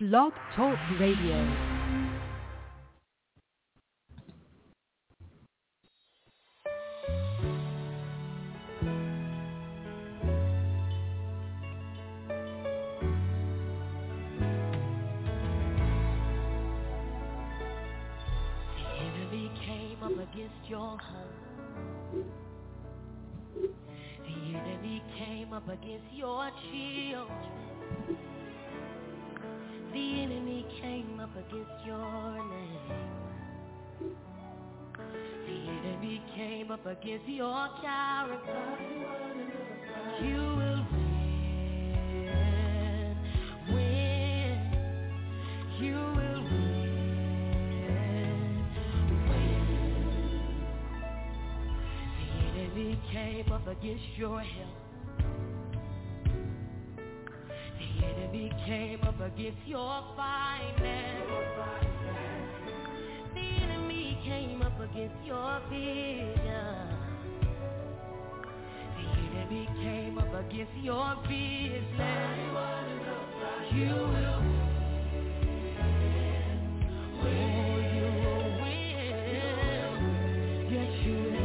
Blog Talk Radio. Against your home. The enemy came up against your children. The enemy came up against your name. The enemy came up against your character. You will win. You will win. He came up against your health. The enemy came up against your finance. The enemy came up against your vision. The enemy came up against your business. You will win. Oh, you will win. Yes, you will.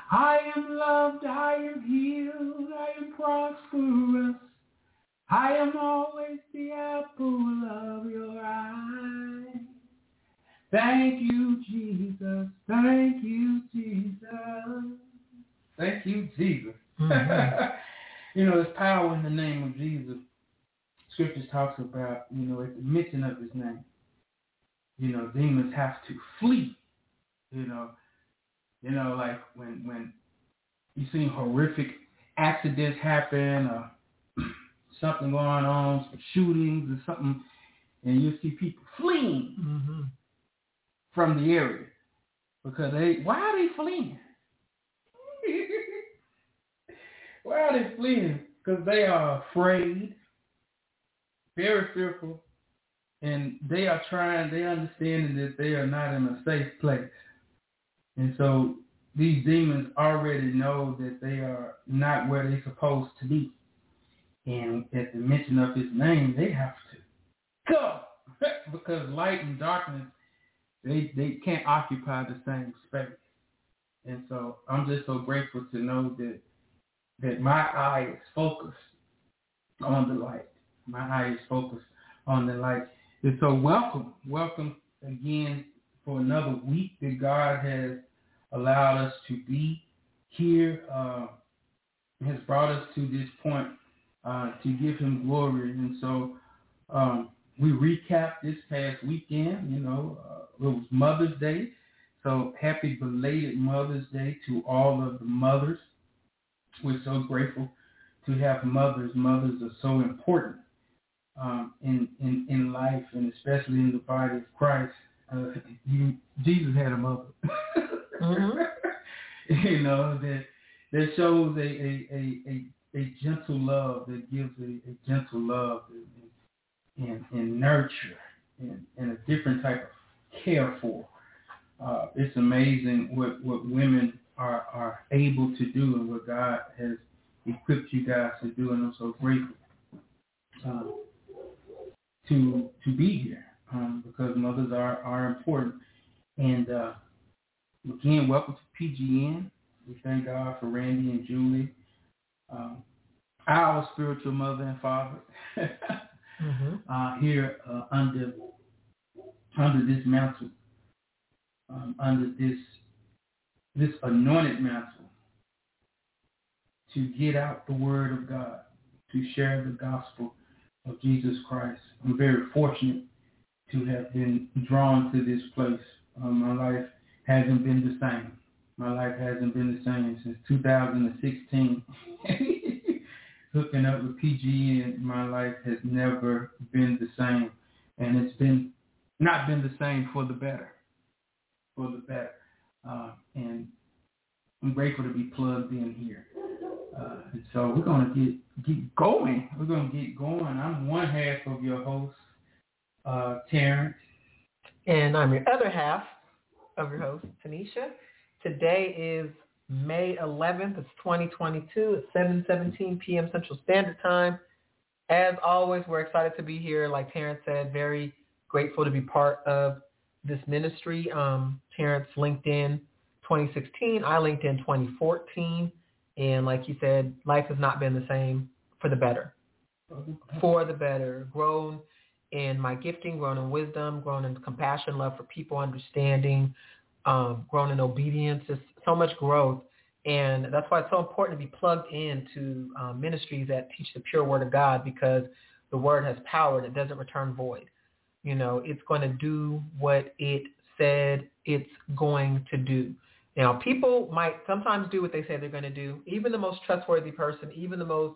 I am loved, I am healed, I am prosperous. I am always the apple of your eye. Thank you, Jesus. Thank you, Jesus. Thank you, Jesus. Mm-hmm. There's power in the name of Jesus. Scriptures talks about, at the mention of his name, demons have to flee. Like when you see horrific accidents happen or something going on, some shootings or something, and you see people fleeing from the area because why are they fleeing? Why are they fleeing? Because they are afraid, very fearful, and they understanding that they are not in a safe place. And so these demons already know that they are not where they're supposed to be. And at the mention of his name, they have to go. Because light and darkness, they can't occupy the same space. And so I'm just so grateful to know that my eye is focused on the light. My eye is focused on the light. And so welcome again for another week that God has allowed us to be here, has brought us to this point to give him glory. And so we recapped this past weekend, it was Mother's Day. So happy belated Mother's Day to all of the mothers. We're so grateful to have mothers. Mothers are so important in life, and especially in the body of Christ. Jesus had a mother. That shows a gentle love, that gives a gentle love and nurture and a different type of care for. It's amazing what women are able to do and what God has equipped you guys to do, and I'm so grateful to be here because mothers are important. And again, welcome to PGN. We thank God for Randy and Julie, our spiritual mother and father, here under this mantle, under this anointed mantle, to get out the word of God, to share the gospel of Jesus Christ. I'm very fortunate to have been drawn to this place. My life hasn't been the same. My life hasn't been the same since 2016. Hooking up with PGN, my life has never been the same. And it's not been the same for the better. And I'm grateful to be plugged in here. And so we're going to get going. We're going to get going. I'm one half of your host, Terrence. And I'm your other half of your host, Tanisha. Today is May 11th. It's 2022. It's 7:17 p.m. Central Standard Time. As always, we're excited to be here. Like Terrence said, very grateful to be part of this ministry. Terrence linked in 2016. I linked in 2014. And like you said, life has not been the same for the better. For the better. Grown in my gifting, grown in wisdom, grown in compassion, love for people, understanding, grown in obedience. Just so much growth. And that's why it's so important to be plugged into ministries that teach the pure word of God, because the word has power and it doesn't return void. It's going to do what it said it's going to do. Now, people might sometimes do what they say they're going to do. Even the most trustworthy person, even the most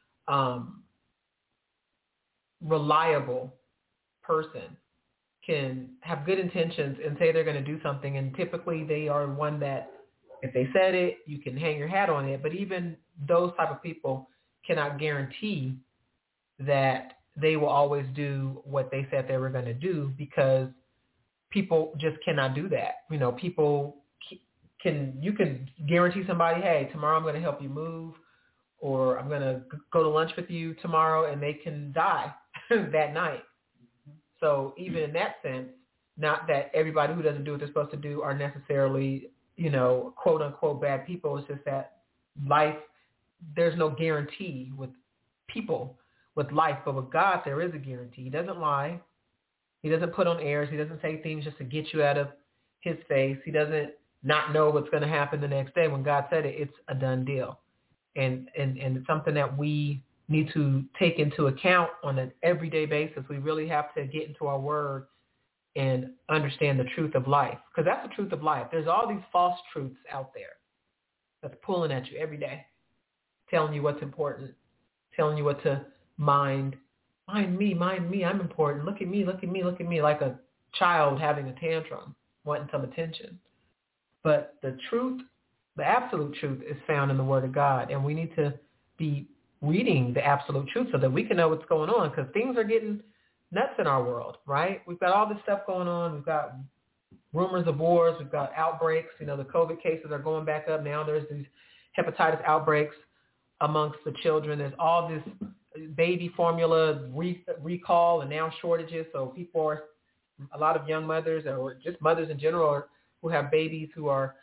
reliable person can have good intentions and say they're going to do something. And typically they are one that, if they said it, you can hang your hat on it. But even those type of people cannot guarantee that they will always do what they said they were going to do, because people just cannot do that. People you can guarantee somebody, hey, tomorrow I'm going to help you move, or I'm going to go to lunch with you tomorrow, and they can die that night. So even in that sense, not that everybody who doesn't do what they're supposed to do are necessarily quote unquote bad people. It's just that life, there's no guarantee with people, with life, but with God, there is a guarantee. He doesn't lie. He doesn't put on airs. He doesn't say things just to get you out of his face. He doesn't not know what's going to happen the next day. When God said it, it's a done deal. And it's something that we need to take into account on an everyday basis. We really have to get into our word and understand the truth of life, because that's the truth of life. There's all these false truths out there that's pulling at you every day, telling you what's important, telling you what to mind. Mind me, I'm important. Look at me, like a child having a tantrum, wanting some attention. But the truth, the absolute truth, is found in the Word of God, and we need to be reading the absolute truth so that we can know what's going on, because things are getting nuts in our world, right? We've got all this stuff going on. We've got rumors of wars. We've got outbreaks. The COVID cases are going back up now. There's these hepatitis outbreaks amongst the children. There's all this baby formula recall and now shortages. So people are, a lot of young mothers or just mothers in general who have babies who are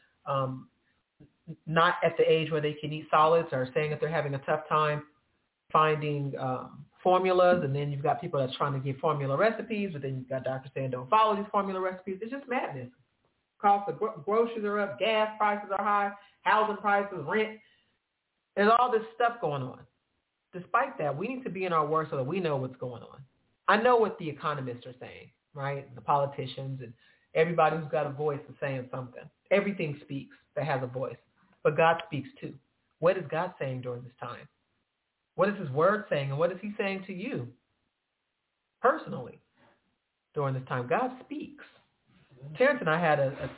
not at the age where they can eat solids are saying that they're having a tough time finding formulas. And then you've got people that's trying to give formula recipes, but then you've got doctors saying don't follow these formula recipes. It's just madness. Cost of groceries are up, gas prices are high, housing prices, rent. There's all this stuff going on. Despite that, we need to be in our word so that we know what's going on. I know what the economists are saying, right? The politicians and everybody who's got a voice is saying something. Everything speaks that has a voice, but God speaks too. What is God saying during this time? What is his word saying, and what is he saying to you personally during this time? God speaks. Terrence and I had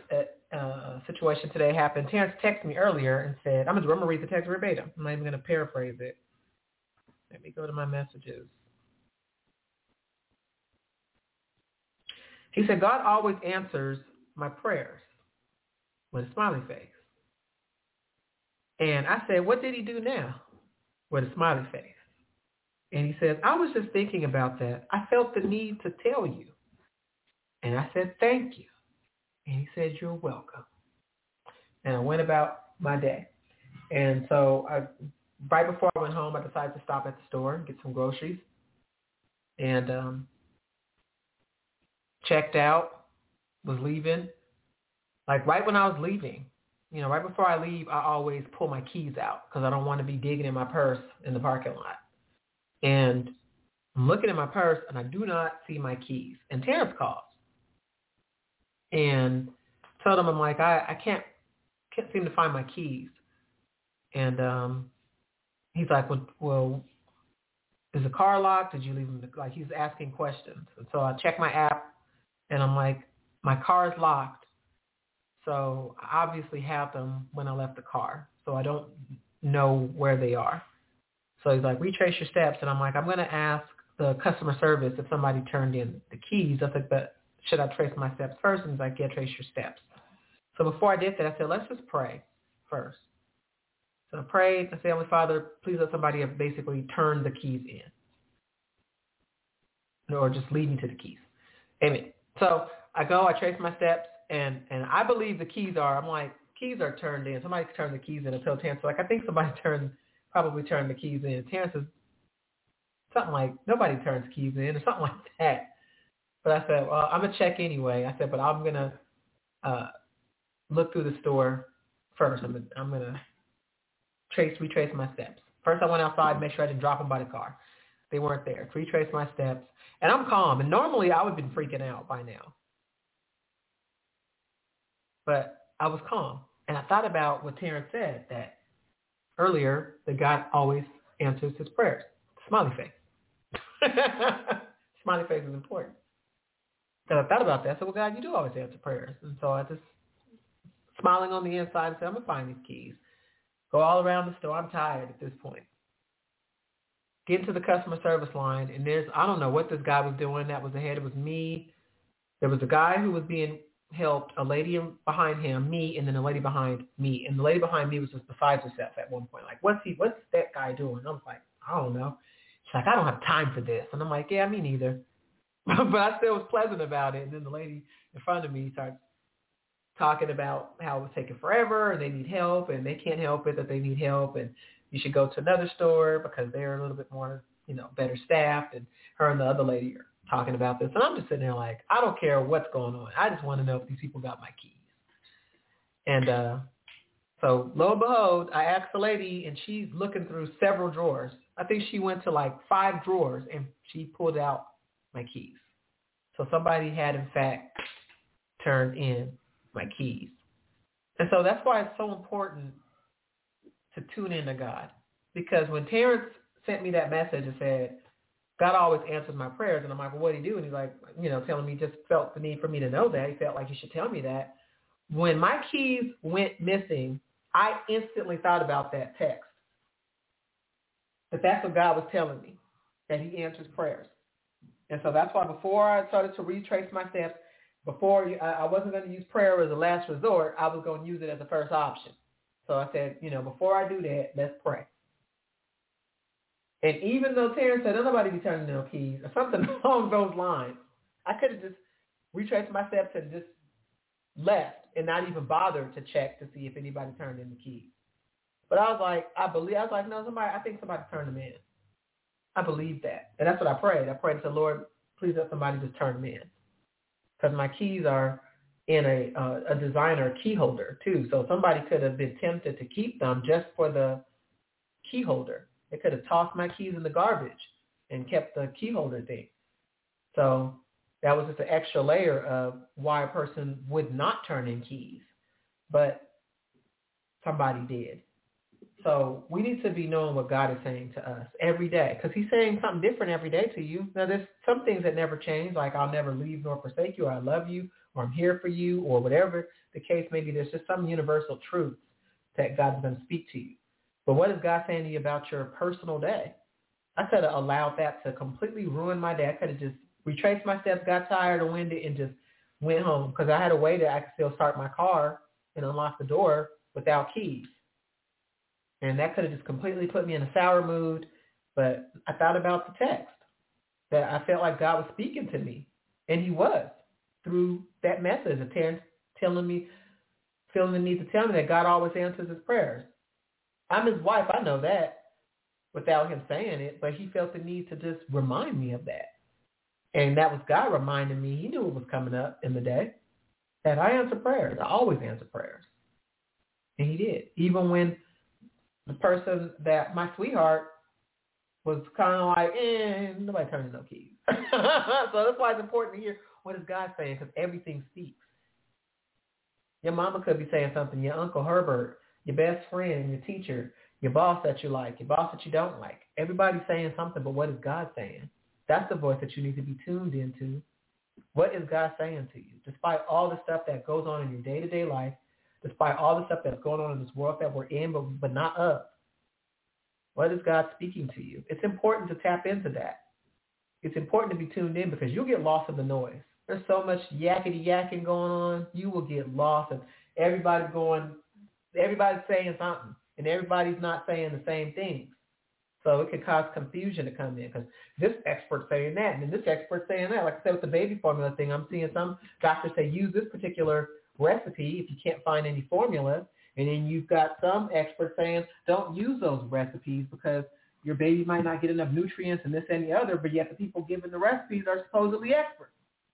a situation today happen. Terrence texted me earlier and said, I'm going to read the text verbatim. I'm not even going to paraphrase it. Let me go to my messages. He said, God always answers my prayers with a smiley face. And I said, what did he do now? With a smiley face. And he says, I was just thinking about that. I felt the need to tell you. And I said, thank you. And he said, you're welcome. And I went about my day. And so right before I went home, I decided to stop at the store and get some groceries. And checked out, was leaving. Like right when I was leaving, right before I leave, I always pull my keys out because I don't want to be digging in my purse in the parking lot. And I'm looking at my purse and I do not see my keys. And Terrence calls and told him, I'm like, I can't seem to find my keys. And he's like, well, is the car locked? Did you leave them? Like he's asking questions. And so I check my app and I'm like, my car's locked. So I obviously have them when I left the car. So I don't know where they are. So he's like, retrace your steps. And I'm like, I'm going to ask the customer service if somebody turned in the keys. I said, but should I trace my steps first? And he's like, yeah, trace your steps. So before I did that, I said, let's just pray first. So I prayed. I said, Heavenly Father, please let somebody have basically turn the keys in. Or just lead me to the keys. Amen. So I go, I trace my steps. And I believe the keys are turned in. Somebody turned the keys in. I told Terrence, like, I think somebody probably turned the keys in. Terrence says something like, nobody turns keys in or something like that. But I said, well, I'm going to check anyway. I said, but I'm going to look through the store first. I'm going to retrace my steps. First I went outside, make sure I didn't drop them by the car. They weren't there. Retrace my steps. And I'm calm. And normally I would have been freaking out by now. But I was calm. And I thought about what Terrence said, that earlier, that God always answers his prayers. Smiley face. Smiley face is important. So I thought about that. I said, well, God, you do always answer prayers. And so I just, smiling on the inside, and said, I'm going to find these keys. Go all around the store. I'm tired at this point. Get into the customer service line, and I don't know what this guy was doing that was ahead. It was me. There was a guy who was being helped, a lady behind him, me, and then a lady behind me. And the lady behind me was just beside herself at one point. Like, what's that guy doing? I was like, I don't know. She's like, I don't have time for this. And I'm like, yeah, me neither. But I still was pleasant about it. And then the lady in front of me starts talking about how it was taking forever and they need help and they can't help it, that they need help, and you should go to another store because they're a little bit more, better staffed. And her and the other lady are talking about this. And I'm just sitting there like, I don't care what's going on. I just want to know if these people got my keys. And so lo and behold, I asked the lady, and she's looking through several drawers. I think she went to like 5 drawers, and she pulled out my keys. So somebody had, in fact, turned in my keys. And so that's why it's so important to tune into God. Because when Terrence sent me that message and said, God always answers my prayers, and I'm like, well, what did he do? And he's like, telling me, just felt the need for me to know that. He felt like he should tell me that. When my keys went missing, I instantly thought about that text. That's what God was telling me, that he answers prayers. And so that's why before I started to retrace my steps, before I wasn't going to use prayer as a last resort, I was going to use it as a first option. So I said, before I do that, let's pray. And even though Terrence said, nobody be turning no keys, or something along those lines, I could have just retraced my steps and just left and not even bothered to check to see if anybody turned in the keys. But I was like, no, I think somebody turned them in. I believe that. And that's what I prayed. I prayed to the Lord, please let somebody just turn them in. Because my keys are in a designer key holder too. So somebody could have been tempted to keep them just for the key holder. They could have tossed my keys in the garbage and kept the key holder thing. So that was just an extra layer of why a person would not turn in keys. But somebody did. So we need to be knowing what God is saying to us every day, because he's saying something different every day to you. Now, there's some things that never change, like I'll never leave nor forsake you, or I love you, or I'm here for you, or whatever the case may be. There's just some universal truths that God's going to speak to you. But what is God saying to you about your personal day? I could have allowed that to completely ruin my day. I could have just retraced my steps, got tired or winded, and just went home, because I had a way that I could still start my car and unlock the door without keys. And that could have just completely put me in a sour mood. But I thought about the text, that I felt like God was speaking to me. And he was, through that message of Terrence feeling the need to tell me that God always answers his prayers. I'm his wife, I know that, without him saying it. But he felt the need to just remind me of that. And that was God reminding me. He knew it was coming up in the day, that I answer prayers. I always answer prayers. And he did. Even when the person that my sweetheart was kind of like, nobody turning no keys. So that's why it's important to hear what is God saying, because everything speaks. Your mama could be saying something, your Uncle Herbert, your best friend, your teacher, your boss that you like, your boss that you don't like. Everybody's saying something, but what is God saying? That's the voice that you need to be tuned into. What is God saying to you? Despite all the stuff that goes on in your day-to-day life, despite all the stuff that's going on in this world that we're in, but not of, what is God speaking to you? It's important to tap into that. It's important to be tuned in, because you'll get lost in the noise. There's so much yakety-yakking going on. You will get lost, and everybody's saying something, and everybody's not saying the same things. So it could cause confusion to come in, because this expert's saying that, and then this expert's saying that. Like I said with the baby formula thing, I'm seeing some doctors say use this particular recipe if you can't find any formula. And then you've got some experts saying don't use those recipes because your baby might not get enough nutrients and this and the other, but yet the people giving the recipes are supposedly experts.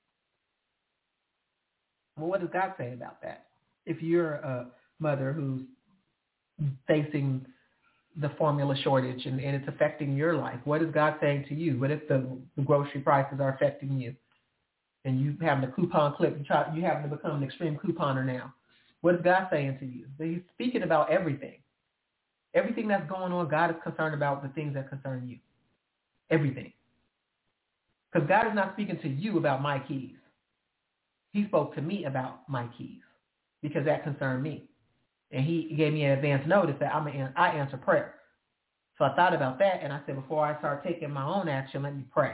Well, what does God say about that? If you're a mother who's facing the formula shortage and it's affecting your life, what is God saying to you? What if the grocery prices are affecting you and you having a coupon clip, you having to become an extreme couponer now? What is God saying to you? He's speaking about everything. Everything that's going on, God is concerned about the things that concern you. Everything. Because God is not speaking to you about my keys. He spoke to me about my keys because that concerned me. And he gave me an advance notice that I answer prayer. So I thought about that, and I said, before I start taking my own action, let me pray.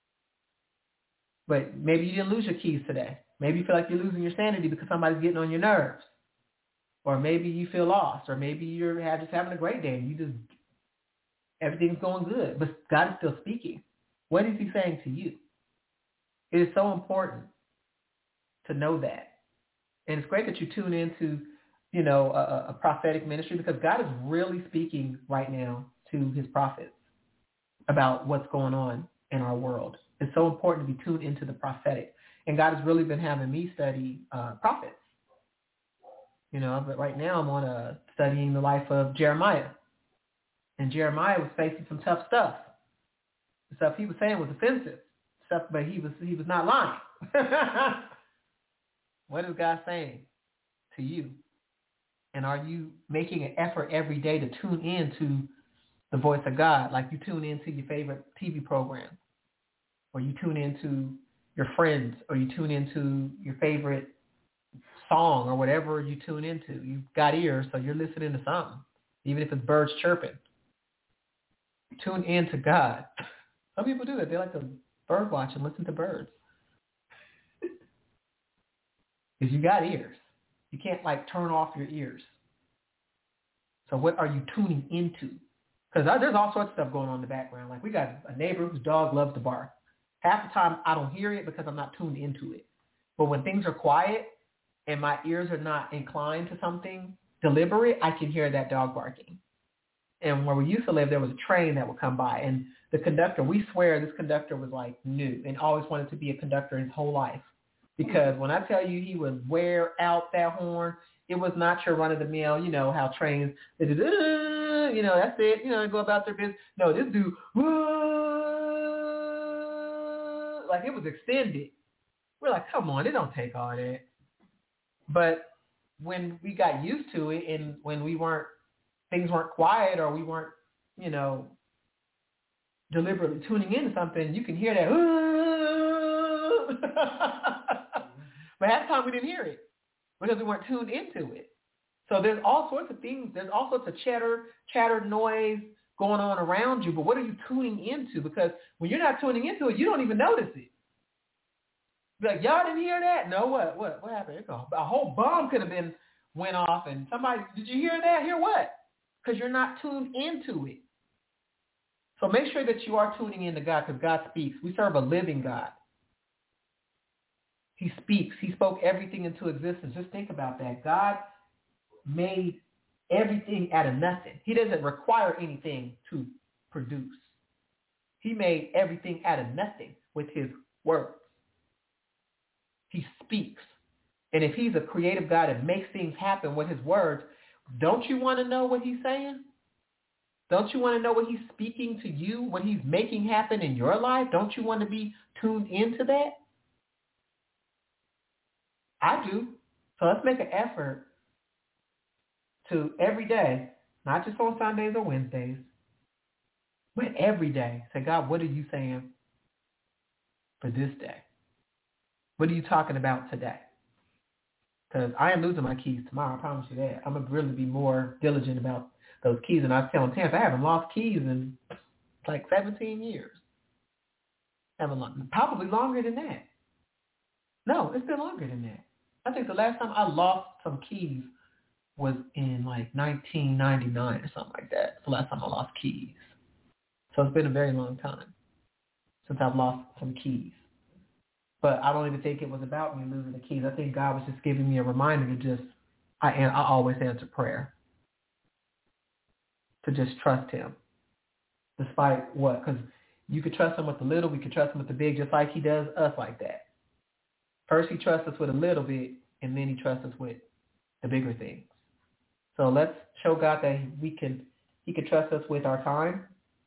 But maybe you didn't lose your keys today. Maybe you feel like you're losing your sanity because somebody's getting on your nerves. Or maybe you feel lost. Or maybe you're just having a great day and everything's going good. But God is still speaking. What is he saying to you? It is so important to know that. And it's great that you tune into, you know, a prophetic ministry, because God is really speaking right now to his prophets about what's going on in our world. It's so important to be tuned into the prophetic. And God has really been having me study prophets. You know, but right now I'm on studying the life of Jeremiah. And Jeremiah was facing some tough stuff. The stuff he was saying was offensive. Stuff, but he was not lying. What is God saying to you? And are you making an effort every day to tune in to the voice of God, like you tune into your favorite TV program, or you tune into your friends, or you tune into your favorite song, or whatever you tune into? You've got ears, so you're listening to something, even if it's birds chirping. Tune in to God. Some people do that. They like to bird watch and listen to birds. Because you got ears. You can't like turn off your ears. So what are you tuning into? Because there's all sorts of stuff going on in the background. Like we got a neighbor whose dog loves to bark. Half the time I don't hear it because I'm not tuned into it. But when things are quiet and my ears are not inclined to something deliberate, I can hear that dog barking. And where we used to live, there was a train that would come by. And the conductor, we swear this conductor was like new and always wanted to be a conductor his whole life. Because when I tell you he would wear out that horn, it was not your run-of-the-mill, you know, how trains, you know, that's it, you know, go about their business. No, this dude, like it was extended. We're like, come on, it don't take all that. But when we got used to it and when things weren't quiet or we weren't, you know, deliberately tuning into something, you can hear that. But half the time we didn't hear it because we weren't tuned into it. So there's all sorts of things. There's all sorts of chatter, noise going on around you. But what are you tuning into? Because when you're not tuning into it, you don't even notice it. Be like, y'all didn't hear that? No, what happened? A whole bomb could have been went off, and somebody, did you hear that? Hear what? Because you're not tuned into it. So make sure that you are tuning into God, because God speaks. We serve a living God. He speaks. He spoke everything into existence. Just think about that. God made everything out of nothing. He doesn't require anything to produce. He made everything out of nothing with his words. He speaks. And if he's a creative God that makes things happen with his words, don't you want to know what he's saying? Don't you want to know what he's speaking to you, what he's making happen in your life? Don't you want to be tuned into that? I do. So let's make an effort to every day, not just on Sundays or Wednesdays, but every day, say, God, what are you saying for this day? What are you talking about today? Because I am losing my keys tomorrow, I promise you that. I'm going to really be more diligent about those keys. And I was telling Terrence, I haven't lost keys in like 17 years. Probably longer than that. No, it's been longer than that. I think the last time I lost some keys was in like 1999 or something like that. It's the last time I lost keys. So it's been a very long time since I've lost some keys. But I don't even think it was about me losing the keys. I think God was just giving me a reminder to just, I always answer prayer. To just trust him. Despite what? Because you could trust him with the little, we could trust him with the big, just like he does us like that. First he trusts us with a little bit, and then he trusts us with the bigger things. So let's show God that he can trust us with our time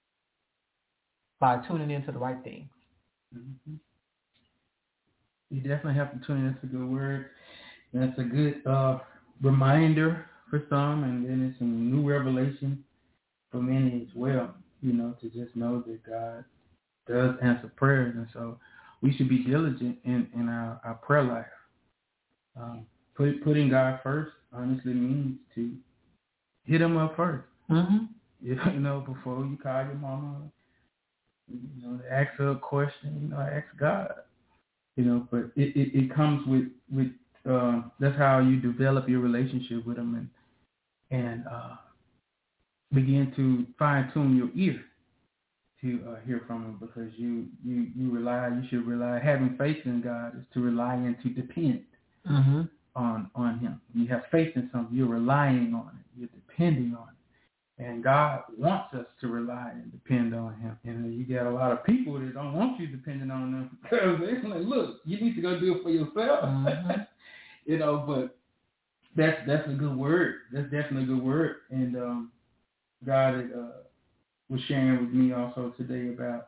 by tuning into the right things. Mm-hmm. You definitely have to tune in. That's a good word. That's a good reminder for some, and then it's some new revelation for many as well, you know, to just know that God does answer prayers. And so we should be diligent in our prayer life. Putting God first honestly means to hit him up first. Mm-hmm. You know, before you call your mama, you know, ask her a question, you know, ask God. You know, but it comes with that's how you develop your relationship with him and begin to fine tune your ear to hear from him, because you should rely, having faith in God is to rely and to depend. Mm-hmm. on him. You have faith in something. You're relying on it. You're depending on it. And God wants us to rely and depend on him. And you got a lot of people that don't want you depending on them because they're like, look, you need to go do it for yourself. Mm-hmm. But that's a good word. That's definitely a good word. And God was sharing with me also today about,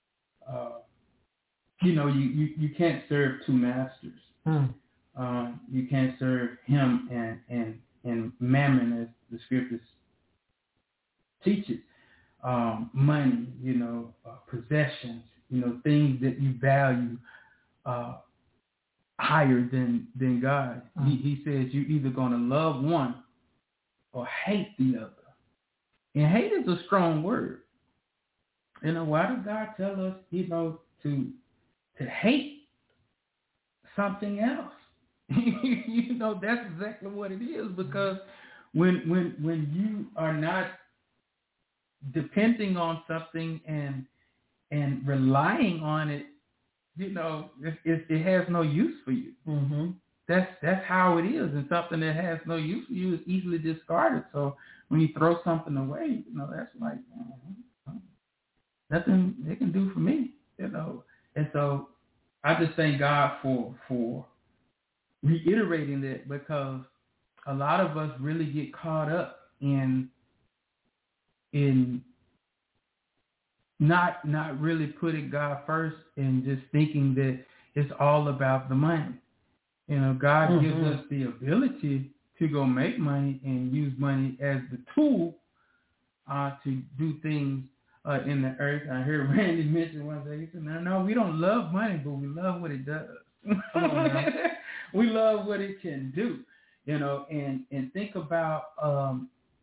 you can't serve two masters. You can't serve him and mammon, as the scriptures teach it. Money, possessions, things that you value higher than God. He says you're either going to love one or hate the other. And hate is a strong word. Why does God tell us, to hate something else? That's exactly what it is, because when you are not depending on something and relying on it, it has no use for you. Mm-hmm. That's how it is, and something that has no use for you is easily discarded. So when you throw something away, that's like nothing it can do for me, And so I just thank God for reiterating that, because a lot of us really get caught up in not really putting God first and just thinking that it's all about the money. God mm-hmm. gives us the ability to go make money and use money as the tool to do things in the earth. I heard Randy mention one day, he said, no, we don't love money, but we love what it does. We love what it can do, and think about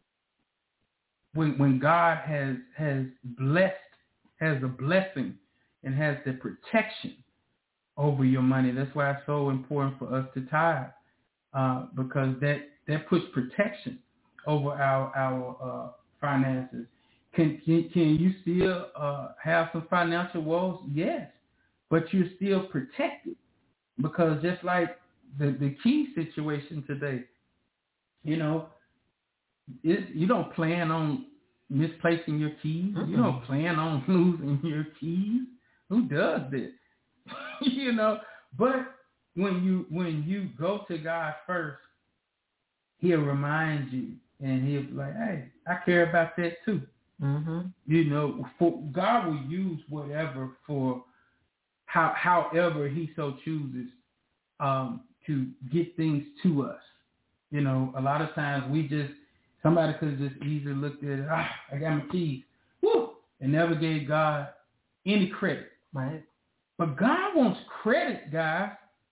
when God has blessed, has a blessing and has the protection over your money. That's why it's so important for us to tithe, because that puts protection over our finances. Can you still have some financial woes? Yes, but you're still protected, because just like the key situation today, you don't plan on misplacing your keys. Mm-hmm. You don't plan on losing your keys. Who does this? But when you go to God first, he'll remind you, and he'll be like, hey, I care about that too. Mm-hmm. For God will use whatever for however he so chooses to get things to us. A lot of times somebody could have just easily looked at it, I got my keys, woo, and never gave God any credit. Right. But God wants credit, guys.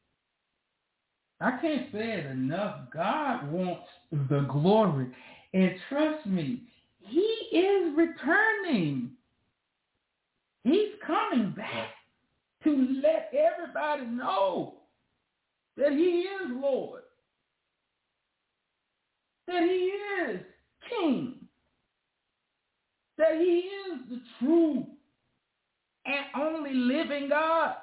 I can't say it enough. God wants the glory. And trust me, he is returning. He's coming back to let everybody know that he is Lord, that he is King, that he is the true and only living God.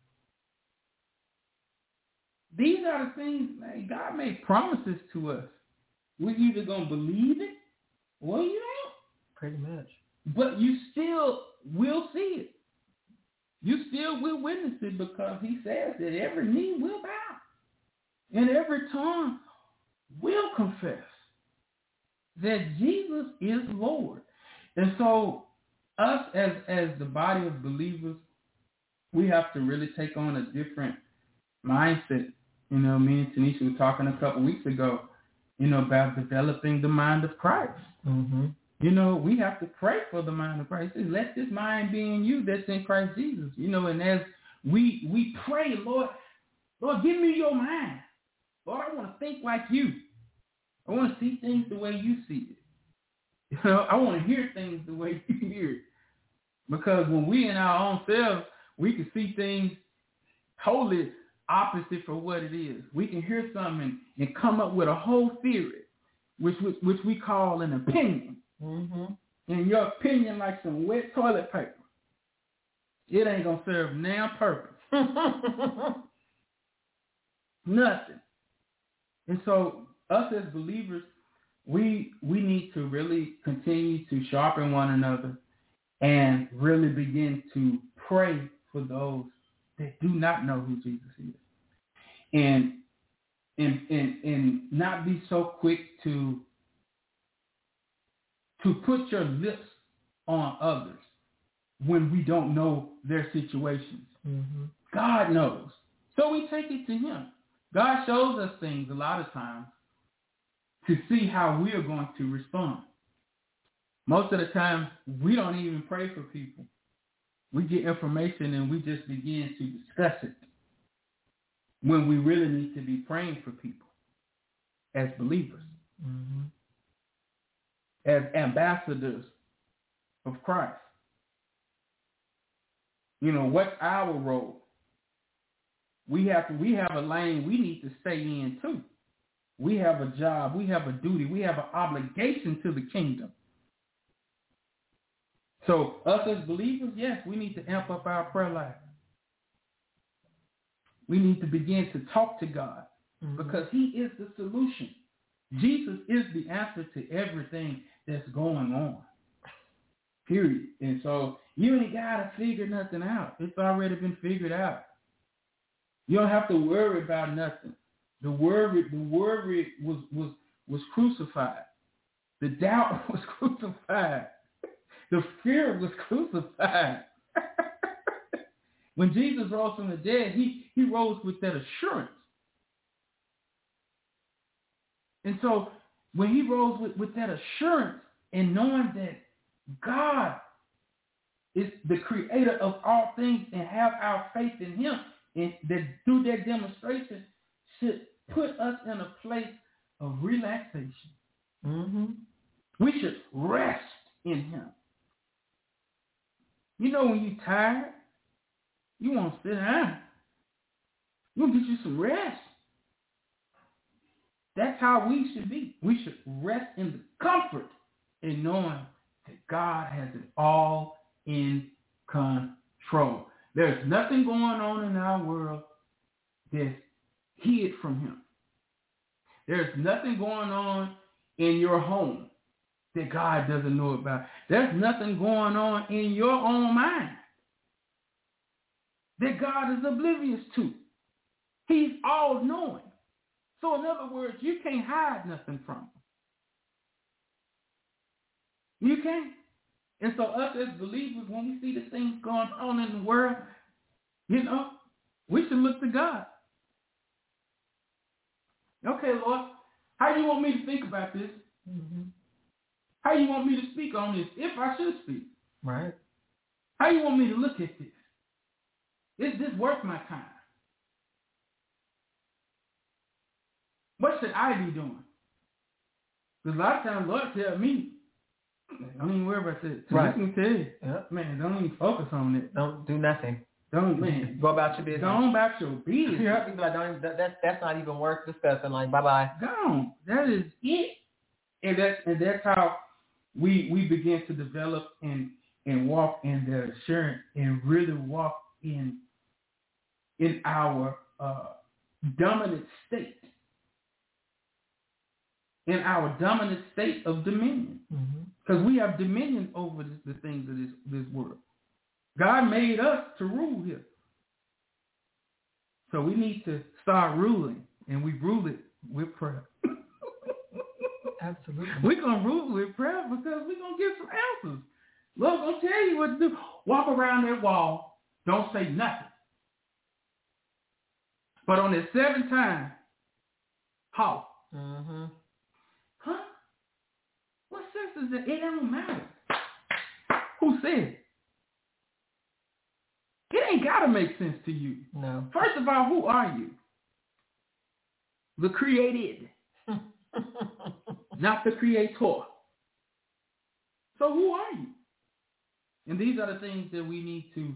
These are the things, man, God made promises to us. We're either going to believe it or you don't. Pretty much. But you still will see it. You still will witness it, because he says that every knee will bow and every tongue will confess that Jesus is Lord. And so us as the body of believers, we have to really take on a different mindset. Me and Tanisha were talking a couple weeks ago, about developing the mind of Christ. Mm-hmm. We have to pray for the mind of Christ. It says, let this mind be in you that's in Christ Jesus. And as we pray, Lord, give me your mind. Lord, I want to think like you. I want to see things the way you see it. I want to hear things the way you hear it. Because when we in our own selves, we can see things totally opposite for what it is. We can hear something and come up with a whole theory, which we call an opinion. Mm-hmm. And your opinion like some wet toilet paper. It ain't going to serve no purpose. Nothing. And so us as believers, we need to really continue to sharpen one another and really begin to pray for those that do not know who Jesus is. And not be so quick to put your lips on others when we don't know their situations. Mm-hmm. God knows. So we take it to him. God shows us things a lot of times to see how we are going to respond. Most of the time, we don't even pray for people. We get information and we just begin to discuss it when we really need to be praying for people as believers, mm-hmm. as ambassadors of Christ. You know, what's our role? We have a lane we need to stay in too. We have a job, we have a duty, we have an obligation to the kingdom. So us as believers, yes, we need to amp up our prayer life. We need to begin to talk to God, mm-hmm. because he is the solution. Jesus is the answer to everything that's going on, period. And so you ain't got to figure nothing out. It's already been figured out. You don't have to worry about nothing. The worry was crucified. The doubt was crucified. The fear was crucified. When Jesus rose from the dead, he rose with that assurance. And so when he rose with that assurance and knowing that God is the creator of all things and have our faith in him, and that through that demonstration should put us in a place of relaxation. Mm-hmm. We should rest in him. You know, when you're tired, you want to sit down. You want to get you some rest. That's how we should be. We should rest in the comfort in knowing that God has it all in control. There's nothing going on in our world that's hid from him. There's nothing going on in your home that God doesn't know about. There's nothing going on in your own mind that God is oblivious to. He's all-knowing. So in other words, you can't hide nothing from him. You can't. And so us as believers, when we see the things going on in the world, you know, we should look to God. Okay, Lord, how do you want me to think about this? Mm-hmm. How do you want me to speak on this, if I should speak? Right. How do you want me to look at this? Is this worth my time? What should I be doing? Because a lot of times, Lord tell me, don't even worry about that. Right. Let me tell you, man, don't even focus on it. Don't do nothing. Don't, man. Go about your business. Go on about your business. Like, that's not even worth discussing. Like, bye-bye. Go on. That is it. And that's how we begin to develop and walk in the assurance and really walk in our dominant state. In our dominant state of dominion. Because we have dominion over the things of this world. God made us to rule here. So we need to start ruling, and we rule it with prayer. Absolutely. We're going to rule with prayer because we're going to get some answers. Lord's going to tell you what to do. Walk around that wall. Don't say nothing. But on the seventh time, halt. Mm-hmm. Huh? What sense is that? It don't matter. Who said it? It ain't got to make sense to you. No. First of all, who are you? The created. Not the creator. So who are you? And these are the things that we need to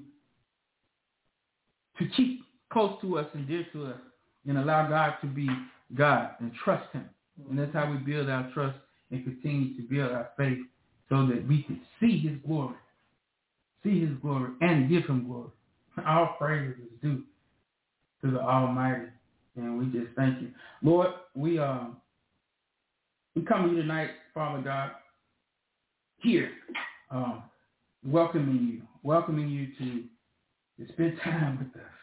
keep close to us and dear to us and allow God to be God and trust him. And that's how we build our trust and continue to build our faith so that we can see his glory. See his glory and give him glory. All praise is due to the Almighty And we just thank you. Lord, we come to you tonight, Father God, here, welcoming you to spend time with us.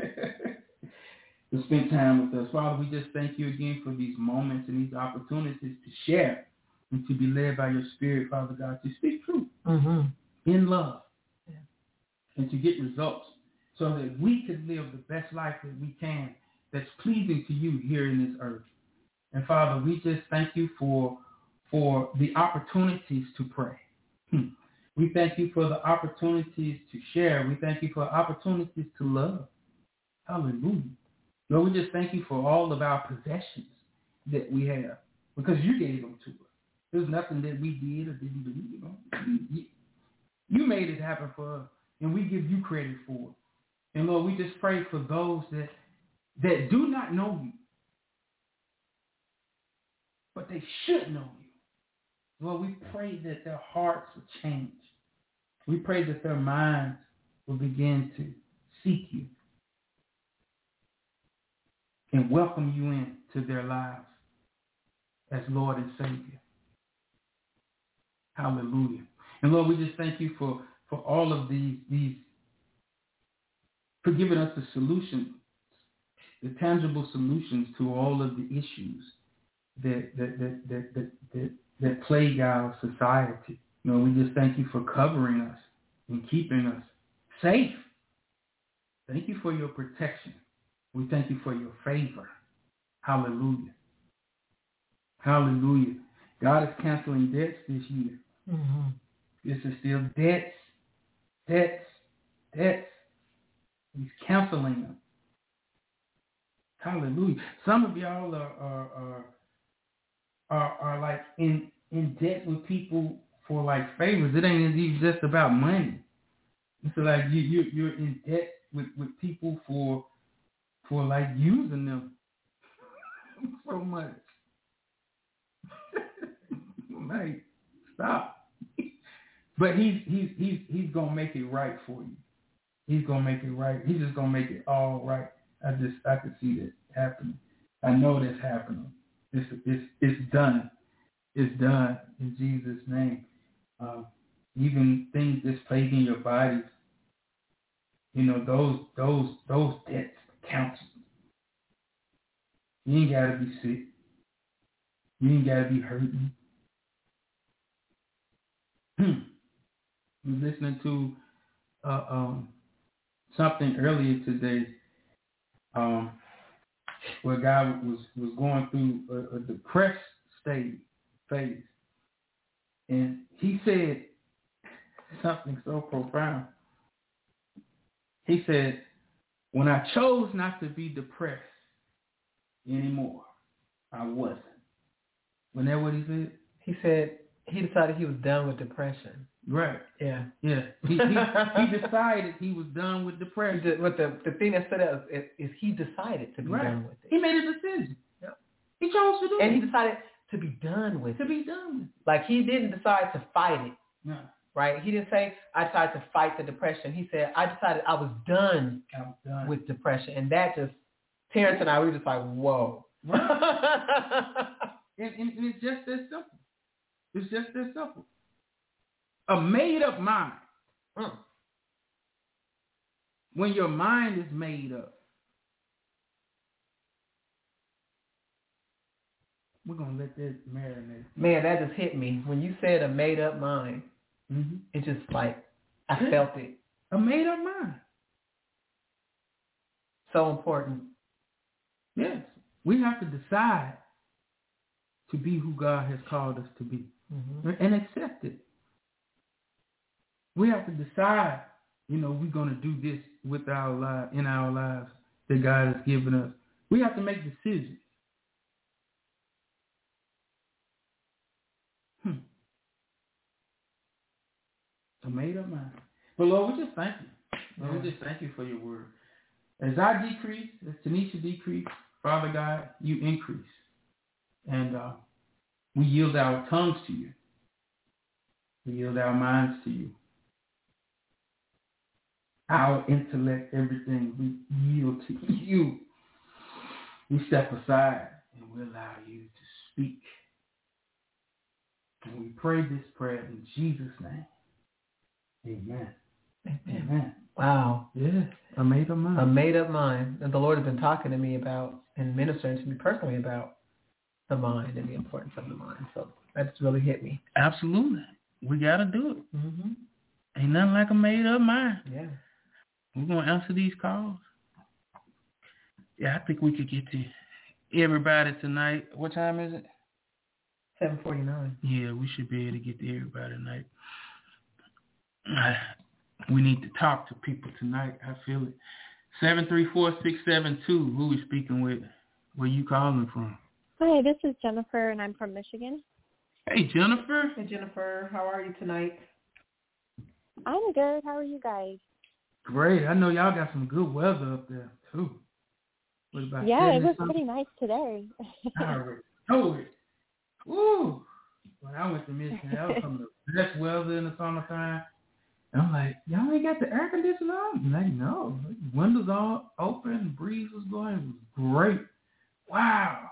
To spend time with us. Father, we just thank you again for these moments and these opportunities to share and to be led by your Spirit, Father God, to speak truth in love and to get results so that we can live the best life that we can that's pleasing to you here in this earth. And Father, we just thank you for the opportunities to pray. We thank you for the opportunities to share. We thank you for opportunities to love. Hallelujah. Lord, we just thank you for all of our possessions that we have because you gave them to us. There's nothing that we did or didn't do. You made it happen for us, and we give you credit for it. And Lord, we just pray for those that do not know you, but they should know you. Lord, we pray that their hearts will change. We pray that their minds will begin to seek you and welcome you into their lives as Lord and Savior. Hallelujah. And Lord, we just thank you for all of these for giving us the solutions, the tangible solutions to all of the issues that plague our society. You know, we just thank you for covering us and keeping us safe. Thank you for your protection. We thank you for your favor. Hallelujah. Hallelujah. God is canceling debts this year. This is still debts. He's canceling them. Hallelujah. Some of y'all are like in debt with people for like favors. It ain't even just about money. It's like you're in debt with people for like using them so much. Like, stop. But he's gonna make it right for you. He's gonna make it right. He's just gonna make it all right. I can see that happening. I know that's happening. It's done. It's done in Jesus' name. Even things that's plaguing your bodies, you know, those debts counsel. You ain't gotta be sick. You ain't gotta be hurting. I'm listening to something earlier today where a guy was going through a depressed phase. And he said something so profound. He said, when I chose not to be depressed anymore, I wasn't. Wasn't that what he said? He said he decided he was done with depression. Right. Yeah. Yeah. He decided he was done with depression. But the thing that stood out is he decided to be done with it. He made a decision. Yep. He chose to do it. And he decided to be done with it. To be done with it. Like, he didn't decide to fight it. No. Right? He didn't say, I decided to fight the depression. He said, I decided I was done with depression. And that just, Terrence and I, we were just like, whoa. Right. and it's just that simple. It's just that simple. A made-up mind. When your mind is made up, we're going to let that marinate. Man, that just hit me. When you said a made-up mind, it just like, I felt it. A made-up mind. So important. Yes. We have to decide to be who God has called us to be and accept it. We have to decide, you know, we're going to do this with our life, in our lives that God has given us. We have to make decisions. A made-up mind. But Lord, we just thank you. Lord, we just thank you for your word. As I decrease, as Tanisha decrease, Father God, you increase. And we yield our tongues to you. We yield our minds to you. Our intellect, everything, we yield to you. we step aside and we allow you to speak. And we pray this prayer in Jesus' name. Amen. Amen. Wow. Yeah, a made-up mind. A made-up mind. And the Lord has been talking to me about and ministering to me personally about the mind and the importance of the mind. So that's really hit me. Absolutely. We got to do it. Mm-hmm. Ain't nothing like a made-up mind. Yeah. We're going to answer these calls. Yeah, I think we could get to everybody tonight. What time is it? 7:49. Yeah, we should be able to get to everybody tonight. We need to talk to people tonight. I feel it. 734-672. Who we speaking with? Where you calling from? Hi, this is Jennifer, and I'm from Michigan. Hey, Jennifer. Hey, Jennifer. How are you tonight? I'm good. How are you guys? Great. I know y'all got some good weather up there, too. What about yeah, it was pretty nice today. I already know it. Woo! When I went to Michigan, that was some of the best weather in the summertime. And I'm like, y'all ain't got the air conditioner on? I'm like, no. Windows all open, breeze was going. It was great. Wow.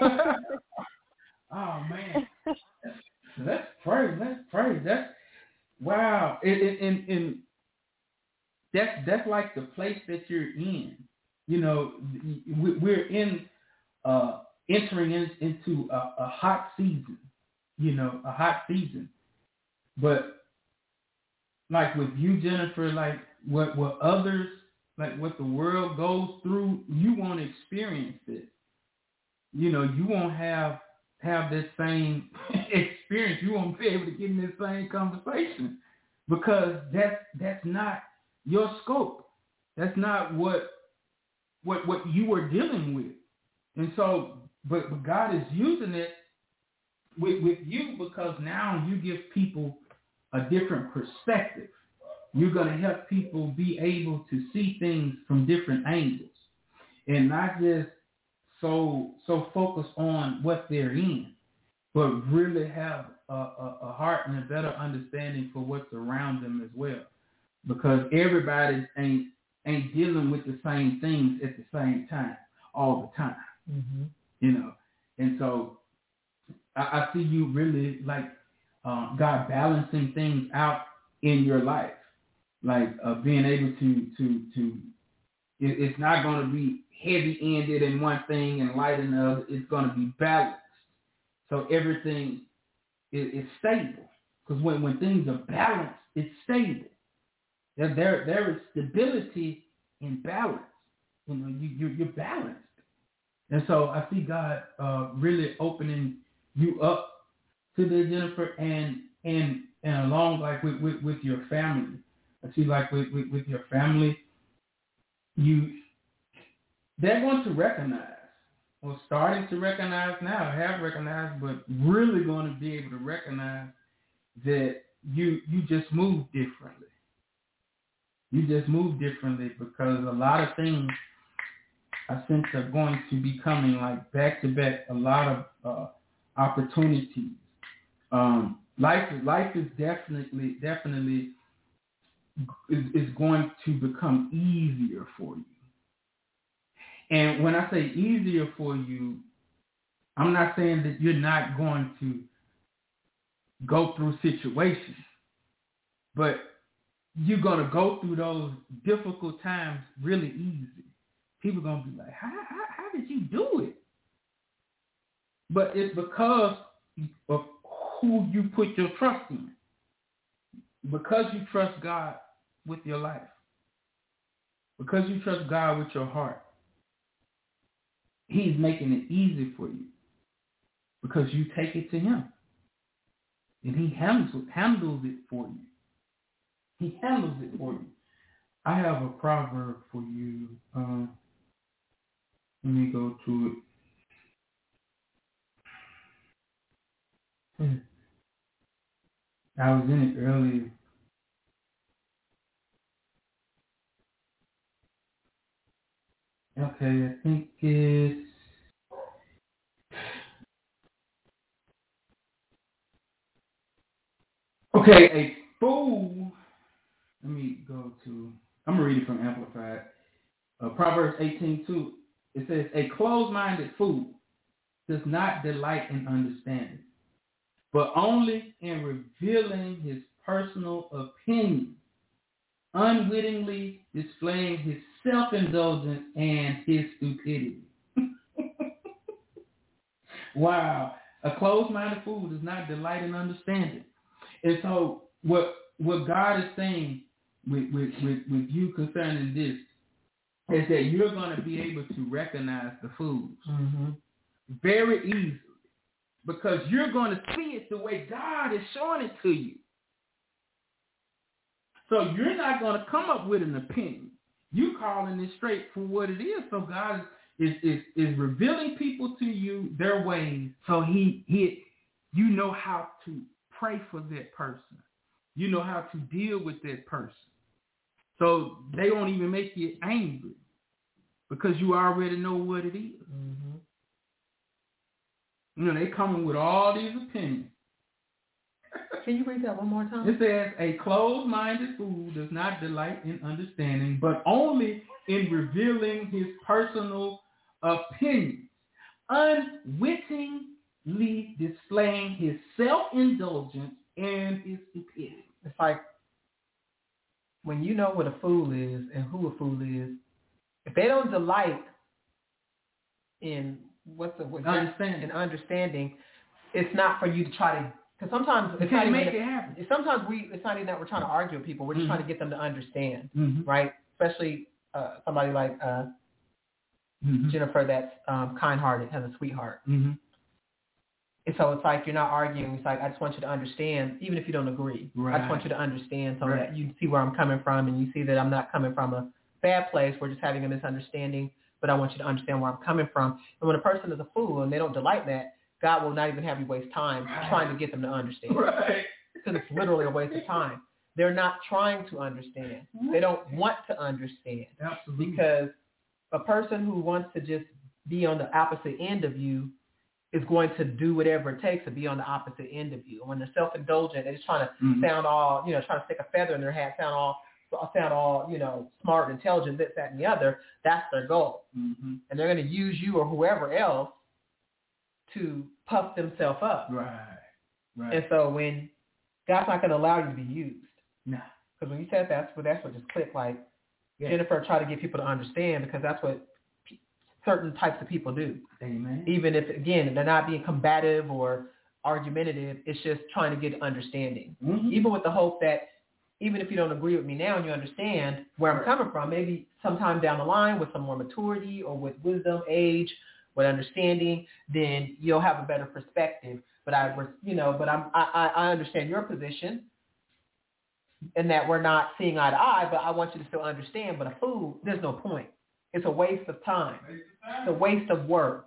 Oh, man. Let's pray. That's, wow. And that's like the place that you're in. You know, we're entering into a hot season. You know, a hot season. But like with you, Jennifer, like what others, like what the world goes through, you won't experience it. You know, you won't have this same experience. You won't be able to get in this same conversation because that's not your scope. That's not what you were dealing with. And so, but God is using it with you because now you give people a different perspective. You're going to help people be able to see things from different angles and not just so focused on what they're in, but really have a heart and a better understanding for what's around them as well. Because everybody ain't dealing with the same things at the same time all the time. Mm-hmm. You know, and so I see you really like God balancing things out in your life, like being able to it's not going to be heavy-ended in one thing and light in the other. It's going to be balanced, so everything is stable. Because when things are balanced, it's stable. There is stability in balance. You know, you're balanced, and so I see God really opening you up to the Jennifer and along like with your family. I see like with your family, they're going to recognize, or starting to recognize now, have recognized, but really going to be able to recognize that you just move differently. You just move differently because a lot of things I sense are going to be coming like back to back. A lot of opportunities. Life is definitely is going to become easier for you. And when I say easier for you, I'm not saying that you're not going to go through situations, but you're going to go through those difficult times really easy. People are going to be like, how did you do it? But it's because of who you put your trust in. Because you trust God with your life. Because you trust God with your heart. He's making it easy for you. Because you take it to him. And he handles it for you. He handles it for you. I have a proverb for you. Let me go to it. I was in it earlier. Okay, I think it's... Okay, a fool... Let me go to... I'm going to read it from Amplified. Proverbs 18:2. It says, a closed-minded fool does not delight in understanding, but only in revealing his personal opinion, unwittingly displaying his self-indulgence and his stupidity. Wow. A closed-minded fool does not delight in understanding. And so what God is saying with you concerning this is that you're going to be able to recognize the fools very easily, because you're going to see it the way God is showing it to you. So you're not going to come up with an opinion. You calling it straight for what it is. So God is revealing people to you, their ways, so you know how to pray for that person. You know how to deal with that person. So they won't even make you angry because you already know what it is. Mm-hmm. You know, they coming with all these opinions. Can you read that one more time? It says, a closed-minded fool does not delight in understanding, but only in revealing his personal opinions, unwittingly displaying his self-indulgence and his stupidity. It's like when you know what a fool is and who a fool is, if they don't delight in understanding, it's not for you to try to. Because sometimes it's not even. It happen. Sometimes it's not even that we're trying to argue with people. We're just trying to get them to understand, right? Especially somebody like Jennifer, that's kind-hearted, has a sweetheart. And so it's like you're not arguing. It's like, I just want you to understand, even if you don't agree. Right. I just want you to understand so that you see where I'm coming from, and you see that I'm not coming from a bad place. We're just having a misunderstanding, but I want you to understand where I'm coming from. And when a person is a fool and they don't delight in that, God will not even have you waste time trying to get them to understand. Right. Because it's literally a waste of time. They're not trying to understand. They don't want to understand. Absolutely. Because a person who wants to just be on the opposite end of you is going to do whatever it takes to be on the opposite end of you. And when they're self-indulgent, they're just trying to sound all, trying to stick a feather in their hat, sound all, smart, intelligent, this, that, and the other. That's their goal. And they're going to use you or whoever else to puff themselves up. Right. And so when God's not going to allow you to be used. No. Because when you said that's what just clicked, like Jennifer tried to get people to understand, because that's what certain types of people do. Amen. Even if, again, they're not being combative or argumentative, it's just trying to get understanding. Even with the hope that even if you don't agree with me now and you understand where I'm coming from, maybe sometime down the line with some more maturity or with wisdom, age, with understanding, then you'll have a better perspective. But I understand your position, and that we're not seeing eye to eye. But I want you to still understand. But a fool, there's no point. It's a waste of time. It's a waste of work,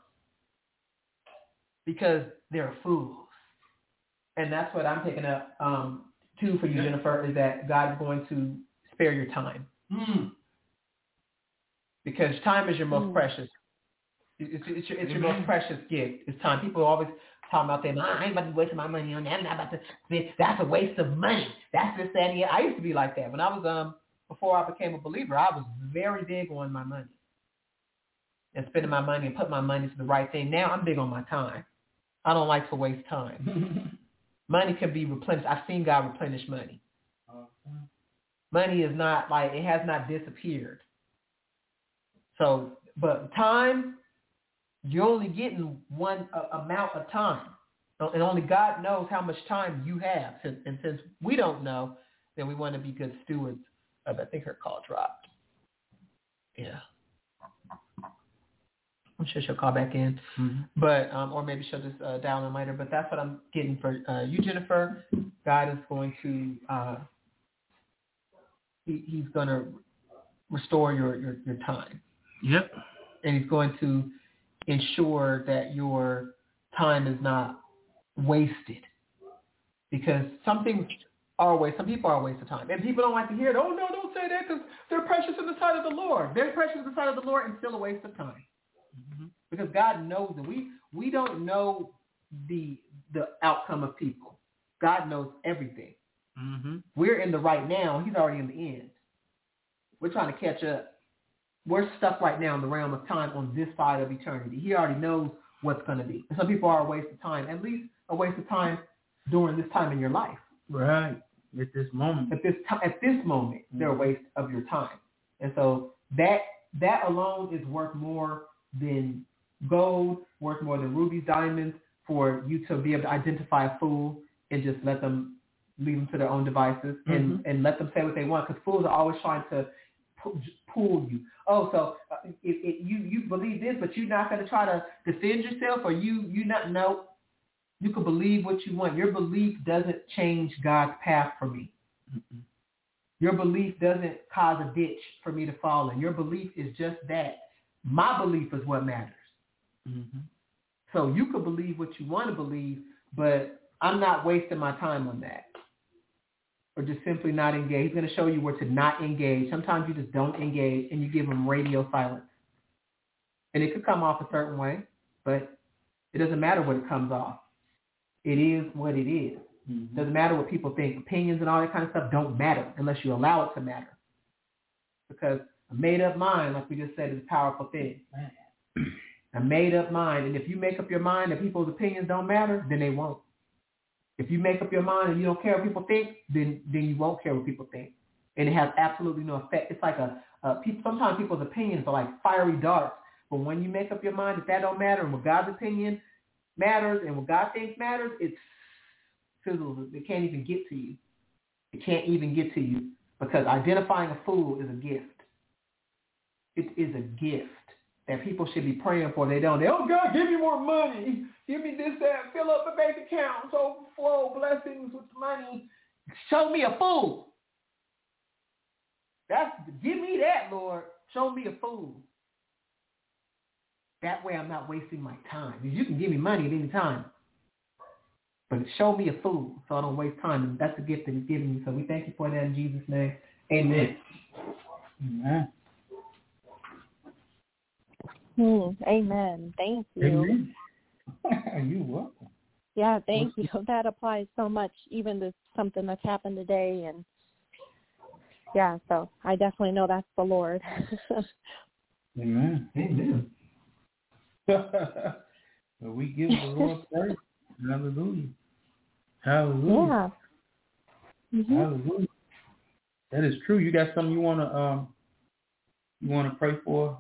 because they're fools. And that's what I'm picking up too for you, Jennifer, is that God is going to spare your time, because time is your most precious. It's your most precious gift. It's time. People always talking about that. I ain't about to be wasting my money on that. I'm not about to. That's a waste of money. That's this, that, and the other. I used to be like that when I was before I became a believer. I was very big on my money and spending my money and putting my money to the right thing. Now I'm big on my time. I don't like to waste time. Money can be replenished. I've seen God replenish money. Money is not like, it has not disappeared. So, but time, you're only getting one amount of time. And only God knows how much time you have. And since we don't know, then we want to be good stewards of, I think her call dropped. Yeah. I'm sure she'll call back in. But, or maybe she'll just dial in later. But that's what I'm getting for you, Jennifer. God is going to, he's going to restore your time. Yep. And he's going to ensure that your time is not wasted, because some people are a waste of time, and people don't like to hear it. Oh no, don't say that, because they're precious in the sight of the Lord. They're precious in the sight of the Lord, and still a waste of time, because God knows that we don't know the outcome of people. God knows everything. We're in the right now. He's already in the end. We're trying to catch up. we're stuck right now in the realm of time on this side of eternity. He already knows what's going to be. And some people are a waste of time, at least a waste of time during this time in your life. Right. At this moment. At this moment, they're a waste of your time. And so that alone is worth more than gold, worth more than rubies, diamonds, for you to be able to identify a fool and just leave them to their own devices and let them say what they want, because fools are always trying to pull you. Oh, so if you believe this, but you're not going to try to defend yourself, or you not know. You can believe what you want. Your belief doesn't change God's path for me. Your belief doesn't cause a ditch for me to fall in. Your belief is just that. My belief is what matters. So you can believe what you want to believe, but I'm not wasting my time on that. Or just simply not engage. He's going to show you where to not engage. Sometimes you just don't engage and you give them radio silence. And it could come off a certain way, but it doesn't matter what it comes off. It is what it is. Doesn't matter what people think. Opinions and all that kind of stuff don't matter unless you allow it to matter. Because a made-up mind, like we just said, is a powerful thing. A made-up mind. And if you make up your mind that people's opinions don't matter, then they won't. If you make up your mind and you don't care what people think, then you won't care what people think. And it has absolutely no effect. It's like sometimes people's opinions are like fiery darts. But when you make up your mind that don't matter, and what God's opinion matters and what God thinks matters, it fizzles. It can't even get to you. It can't even get to you, because identifying a fool is a gift. It is a gift that people should be praying for. They don't. Oh, God, give me more money. Give me this, that. Fill up the bank account. Overflow blessings with money. Show me a fool. Give me that, Lord. Show me a fool. That way I'm not wasting my time. Because you can give me money at any time. But show me a fool so I don't waste time. And that's the gift that he's giving you. So we thank you for that in Jesus' name. Amen. Amen. Amen. Thank you. Amen. You're welcome. Yeah, thank you. That applies so much, even to something that's happened today. And yeah, so I definitely know that's the Lord. Amen. Amen. So we give the Lord praise. Hallelujah. Hallelujah. Yeah. Hallelujah. That is true. You got something you want to pray for?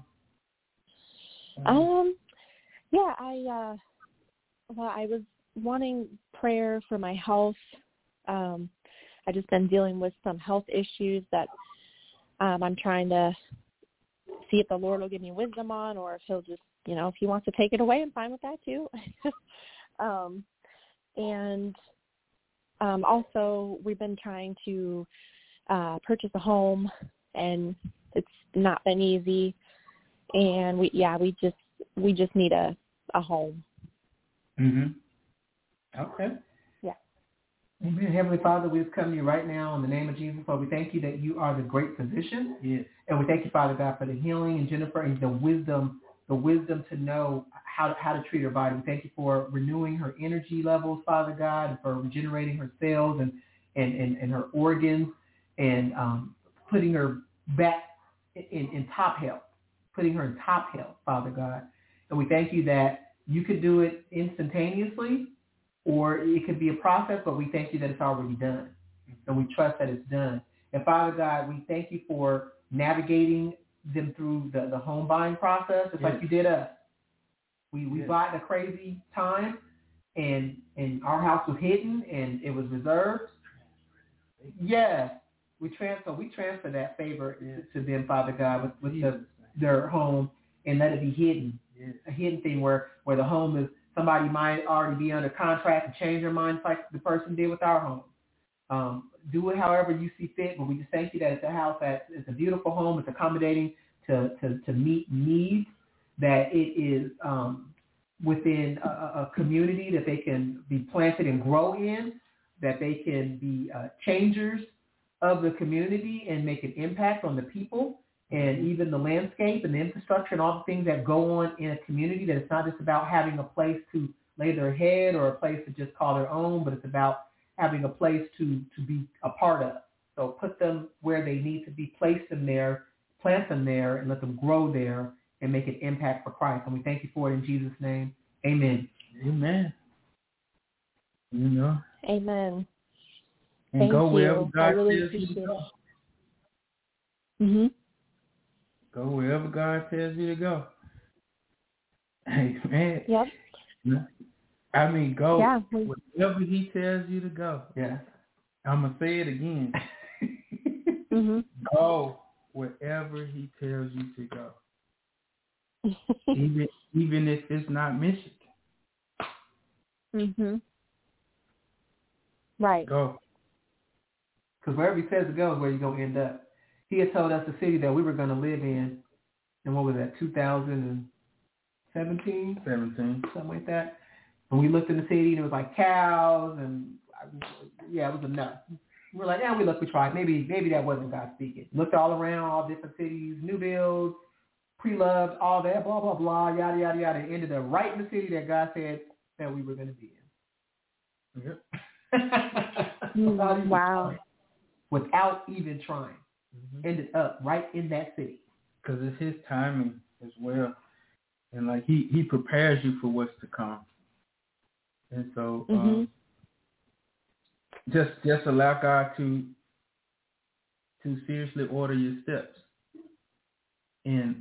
Yeah, I was wanting prayer for my health. I just been dealing with some health issues that I'm trying to see if the Lord will give me wisdom on, or if he'll just, if he wants to take it away, I'm fine with that too. And also we've been trying to purchase a home, and it's not been easy. And we just need a home. Okay. Yeah. Amen. Heavenly Father, we just come to you right now in the name of Jesus. Lord, we thank you that you are the great physician. Yes. And we thank you, Father God, for the healing, and Jennifer, and the wisdom to know how to treat her body. We thank you for renewing her energy levels, Father God, and for regenerating her cells and her organs, and putting her back in top health, putting her in top health, Father God. And we thank you that you could do it instantaneously, or it could be a process, but we thank you that it's already done. And we trust that it's done. And Father God, we thank you for navigating them through the home buying process, just like you did us. We bought in a crazy time, and our house was hidden, and it was reserved. Yes. We transfer that favor to them, Father God, with their home, and let it be hidden. Yes. A hidden thing where the home is, somebody might already be under contract and change their mind like the person did with our home. Do it however you see fit, but we just thank you that it's a house that it's a beautiful home. It's accommodating to meet needs, that it is within a community that they can be planted and grow in, that they can be changers of the community and make an impact on the people and even the landscape and the infrastructure and all the things that go on in a community, that it's not just about having a place to lay their head or a place to just call their own, but it's about having a place to be a part of. So put them where they need to be, place them there plant them there and let them grow there and make an impact for Christ. And we thank you for it in Jesus' name. Amen. Amen. You know. Amen. And Thank go you. wherever God I really tells you to appreciate go. it. Mhm. Go wherever God tells you to go. Hey, man. Yep. I mean, go Yeah. wherever He tells you to go. Yeah. I'm going to say it again. Mhm. Go wherever He tells you to go. even if it's not Michigan. Mhm. Right. Go. Because wherever He says to go is where you're going to end up. He had told us the city that we were going to live in, and what was that, 2017? 17. Something like that. When we looked in the city, there was like cows, and it was enough. We're like, we tried. Maybe that wasn't God speaking. Looked all around, all different cities, new builds, pre-loved, all that, blah, blah, blah, yada, yada, yada. And ended up right in the city that God said that we were going to be in. Yep. Wow. Without even trying. Mm-hmm. Ended up right in that city. Because it's His timing as well. And like he prepares you for what's to come. And so just allow God to seriously order your steps. And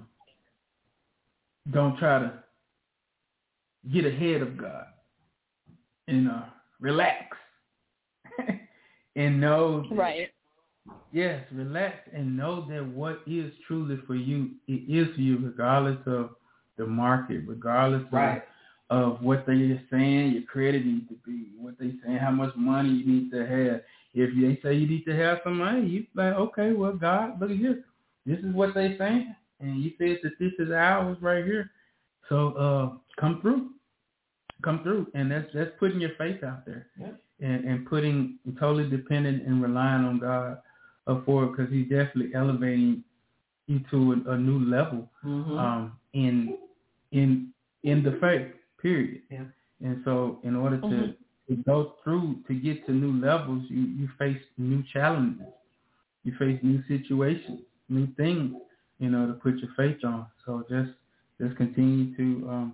don't try to get ahead of God. And relax. And know that, right. Yes, relax and know that what is truly for you, it is for you, regardless of the market, regardless of what they are saying your credit needs to be, what they saying how much money you need to have. If they say you need to have some money, you like, okay, well, God, look at here. This is what they saying, and you said that this is ours right here. So come through, and that's putting your faith out there, and putting totally dependent and relying on God for it, because He's definitely elevating you to a new level in the faith, period. Yeah. And so in order to go through, to get to new levels, you face new challenges. You face new situations, new things, to put your faith on. So just continue to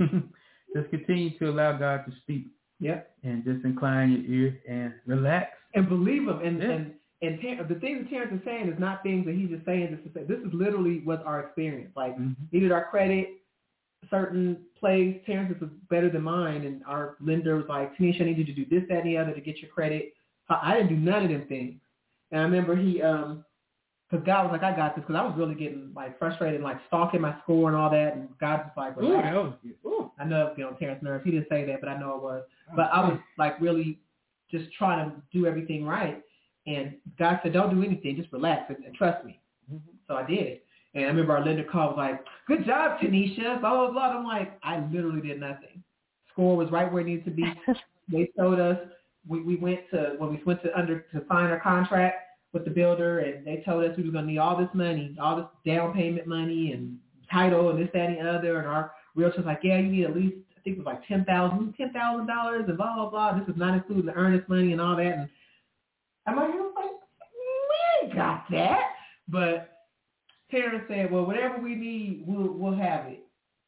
allow God to speak. Yeah. And just incline your ear and relax. And believe Him. And the things that Terrence is saying is not things that he's just saying just to say. This is literally what's our experience. Like, needed our credit, certain place, Terrence was better than mine, and our lender was like, Tanisha, I need you to do this, that, and the other to get your credit. I didn't do none of them things. And I remember he, because God was like, I got this, because I was really getting like frustrated and like stalking my score and all that, and God was like, relax. I know it was on Terrence's nerves. He didn't say that, but I know it was. But I was like really just trying to do everything right. And God said, don't do anything, just relax and trust me. So I did it. And I remember our lender called, was like, good job, Tanisha, blah, blah, blah. I'm like, I literally did nothing. Score was right where it needed to be. They told us, we went to sign our contract with the builder, and they told us we were going to need all this money, all this down payment money and title and this, that, and the other. And our realtor was like, yeah, you need at least, I think it was like $10,000 and blah, blah, blah. This is not including the earnest money and all that. And I'm like, we ain't got that. But Terrence said, well, whatever we need, we'll have it.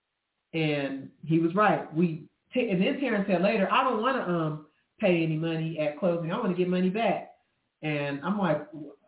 And he was right. And then Terrence said later, I don't want to pay any money at closing. I want to get money back. And I'm like,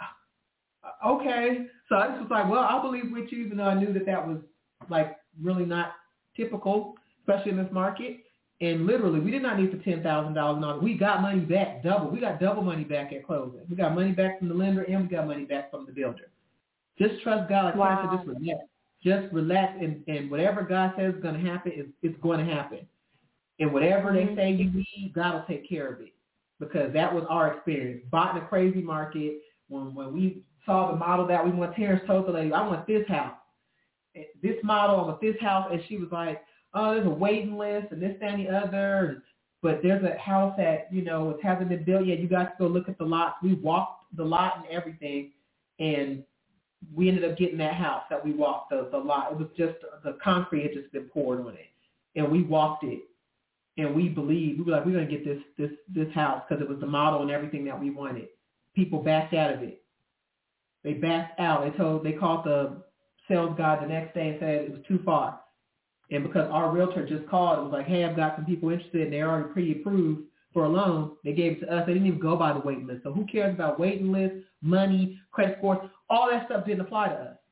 okay. So I just was like, well, I'll believe with you, even though I knew that was like really not typical, especially in this market. And literally, we did not need the $10,000. We got money back, double. We got double money back at closing. We got money back from the lender, and we got money back from the builder. Just trust God. Like Terrence said, just relax. Just relax, and whatever God says is going to happen, it's going to happen. And whatever they say you need, God will take care of it. Because that was our experience. Bought in a crazy market. When we saw the model that we want, Terrence told the lady, I want this house. This model, I want this house. And she was like, oh, there's a waiting list and this, that, and the other. But there's a house that, it hasn't been built yet. You guys go look at the lots. We walked the lot and everything. And we ended up getting that house that we walked, the lot. It was just, the concrete had just been poured on it. And we walked it. And we believed, we were like, we're going to get this house because it was the model and everything that we wanted. People backed out of it. They backed out. They called the sales guy the next day and said it was too far. And because our realtor just called, it was like, hey, I've got some people interested, and they're already pre-approved for a loan. They gave it to us. They didn't even go by the waiting list. So who cares about waiting list, money, credit scores? All that stuff didn't apply to us.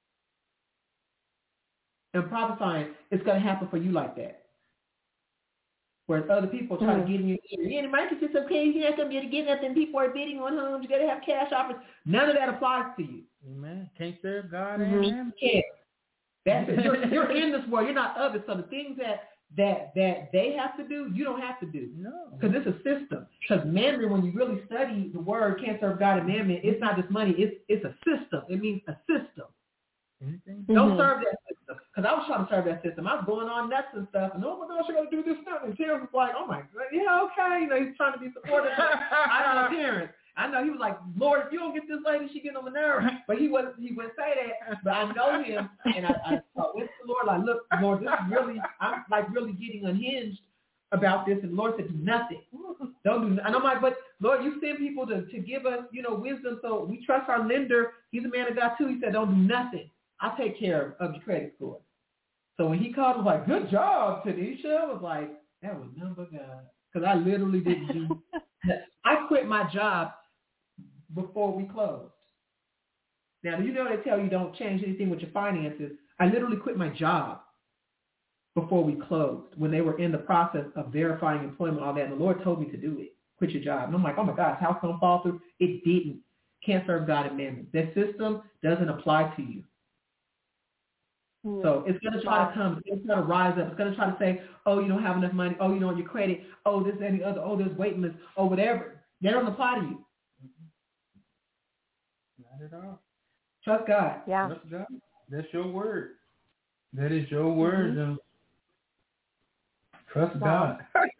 And prophesying, it's going to happen for you like that. Whereas other people try to get in your ear. Yeah, the market's just okay. You're not going to be able to get nothing. People are bidding on homes. You got to have cash offers. None of that applies to you. Amen. Can't serve God and can't. That's it. You're in this world. You're not of it. So the things that they have to do, you don't have to do. No. Because it's a system. Because mammon, when you really study the word, can't serve God and mammon, it's not just money. It's a system. It means a system. Don't serve that system. Because I was trying to serve that system. I was going on nuts and stuff. And oh my gosh, I got to do this now. And Terrence was like, oh my God, yeah, okay. You know, he's trying to be supportive. I know Terrence. I know he was like, Lord, if you don't get this lady, she getting on the nerve. But he wouldn't say that. But I know him, and I went to the Lord like, look, Lord, this is really, I'm like really getting unhinged about this. And the Lord said, do nothing. Don't do nothing. And I'm like, but Lord, you send people to give us, wisdom. So we trust our lender. He's a man of God too. He said, don't do nothing. I'll take care of your credit score. So when he called, I was like, good job, Tanisha. I was like, that was none but God. Because I literally didn't do that. I quit my job before we closed. Now, do you know they tell you don't change anything with your finances? I literally quit my job before we closed when they were in the process of verifying employment, all that. And the Lord told me to do it. Quit your job. And I'm like, oh my gosh, how's it going to fall through? It didn't. Can't serve God and mammon. That system doesn't apply to you. So it's going to try to come. It's going to rise up. It's going to try to say, oh, you don't have enough money. Oh, you don't have your credit. Oh, this, and the other. Oh, there's waiting list. Oh, whatever. They don't apply to you. Not at all. Trust God. Yeah. Trust God. That's your word. That is your word. Mm-hmm. Trust God.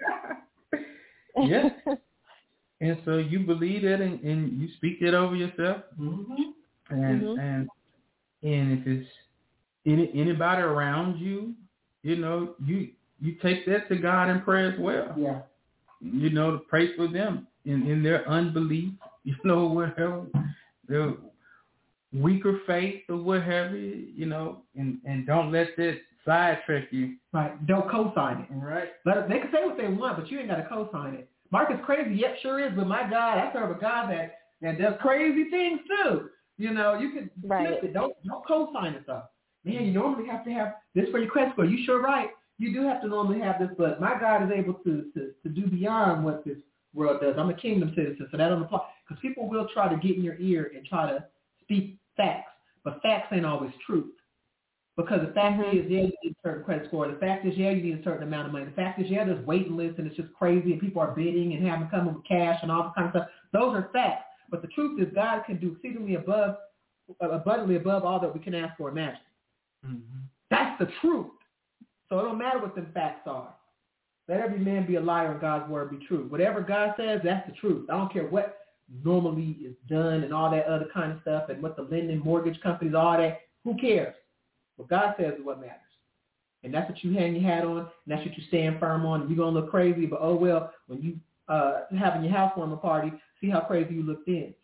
Yes. And so you believe that and you speak it over yourself. Mm-hmm. And if it's anybody around you, you take that to God in prayer as well. Yeah. To pray for them in their unbelief, whatever, their weaker faith or whatever, and don't let that sidetrack you. Right. Don't co-sign it. Right. They can say what they want, but you ain't got to co-sign it. Mark is crazy. Yep, sure is. But my God, I serve a God that does crazy things too. You can flip it. Don't co-sign it though. Man, you normally have to have this for your credit score. You sure right. You do have to normally have this, but my God is able to do beyond what this world does. I'm a kingdom citizen, so that doesn't apply. Because people will try to get in your ear and try to speak facts, but facts ain't always truth. Because the fact is, yeah, you need a certain credit score. The fact is, yeah, you need a certain amount of money. The fact is, yeah, there's waiting lists and it's just crazy and people are bidding and having come with cash and all that kind of stuff. Those are facts. But the truth is God can do exceedingly abundantly above all that we can ask or imagine. Mm-hmm. That's the truth. So it don't matter what them facts are. Let every man be a liar and God's word be true. Whatever God says, that's the truth. I don't care what normally is done and all that other kind of stuff and what the lending mortgage companies, all that. Who cares? What God says is what matters. And that's what you hang your hat on, and that's what you stand firm on. And you're going to look crazy, but oh well, when you having your housewarming party, see how crazy you look then.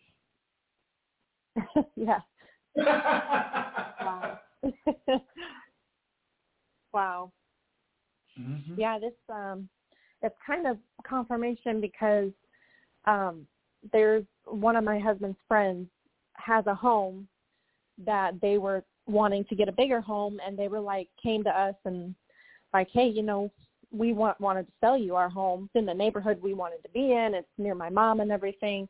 Yeah. Wow. Wow. Mm-hmm. Yeah, this it's kind of confirmation because there's one of my husband's friends has a home that they were wanting to get a bigger home, and they were came to us and hey, we wanted to sell you our home. It's in the neighborhood we wanted to be in. It's near my mom and everything.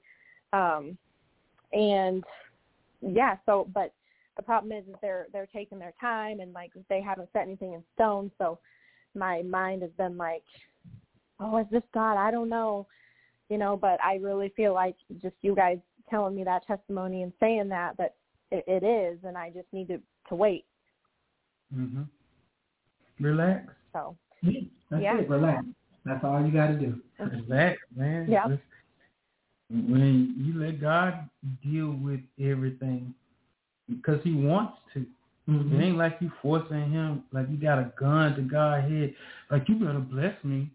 And yeah, so, but the problem is they're taking their time and they haven't set anything in stone. So my mind has been oh, is this God? I don't know, but I really feel like just you guys telling me that testimony and saying that it is, and I just need to wait. Mm-hmm. Relax. So that's it. Relax. That's all you got to do. Relax, man. Yeah. When you let God deal with everything, because He wants to. Mm-hmm. It ain't like you forcing Him, like you got a gun to God's head, like you better bless me.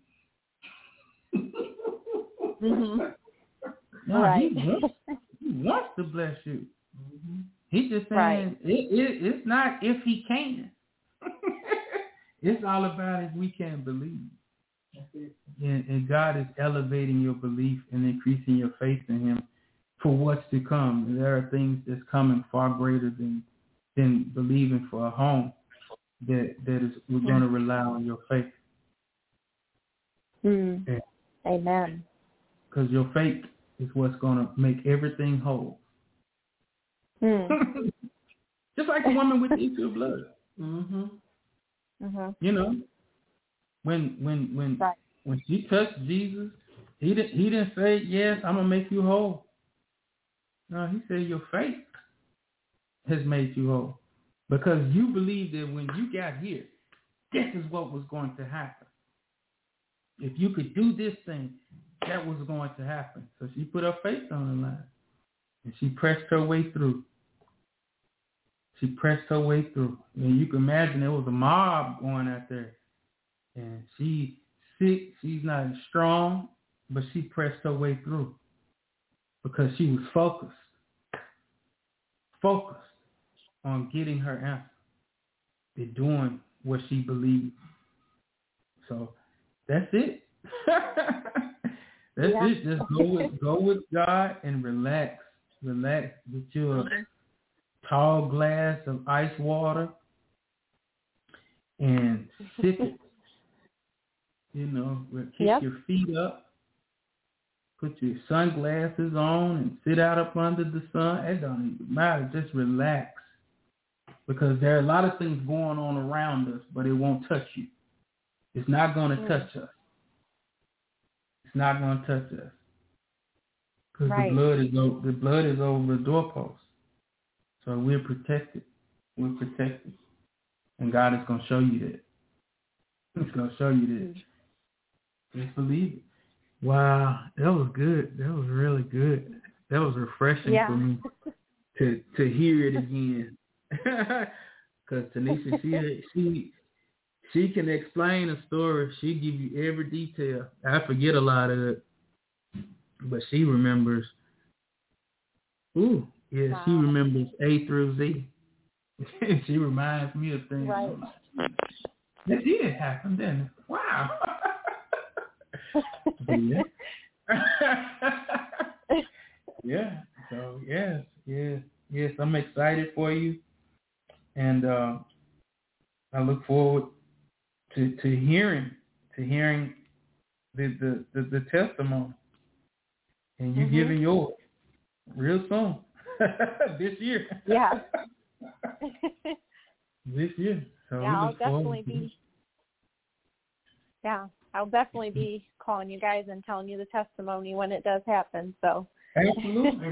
Mm-hmm. No, right. He wants to bless you. Mm-hmm. He's just saying it's not if he can. It's all about if we can believe. And God is elevating your belief and increasing your faith in him for what's to come. And there are things that's coming far greater than believing for a home that is we're going to rely on your faith. Yeah. Amen. Because your faith is what's going to make everything whole. Just like the woman with the issue of blood. You know, when she touched Jesus, he didn't say, yes, I'm going to make you whole. No, he said your faith has made you whole. Because you believe that when you got here, this is what was going to happen. If you could do this thing, that was going to happen. So she put her faith on the line. And she pressed her way through. And you can imagine there was a mob going out there. And she's sick. She's not strong. But she pressed her way through. Because she was focused on getting her answer. And doing what she believed. So that's it. That's it. Just go with God and relax. Relax. Get you a tall glass of ice water and sip it. You know, kick your feet up. Put your sunglasses on and sit out up under the sun. It don't even matter. Just relax. Because there are a lot of things going on around us, but it won't touch you. It's not going to touch us. It's not going to touch us. Because the blood is over the doorpost. So we're protected. And God is going to show you that. He's going to show you that. Just believe it. Wow, that was good. That was really good. That was refreshing for me to hear it again. Because Tanisha, she can explain a story. She give you every detail. I forget a lot of it, but she remembers. She remembers A through Z. She reminds me of things. Right. That did happen, didn't it? Wow. Yeah. So yes. I'm excited for you, and I look forward to hearing the testimony, and you giving yours real soon this year. Yeah. This year. So I'll definitely be calling you guys and telling you the testimony when it does happen. So. Absolutely.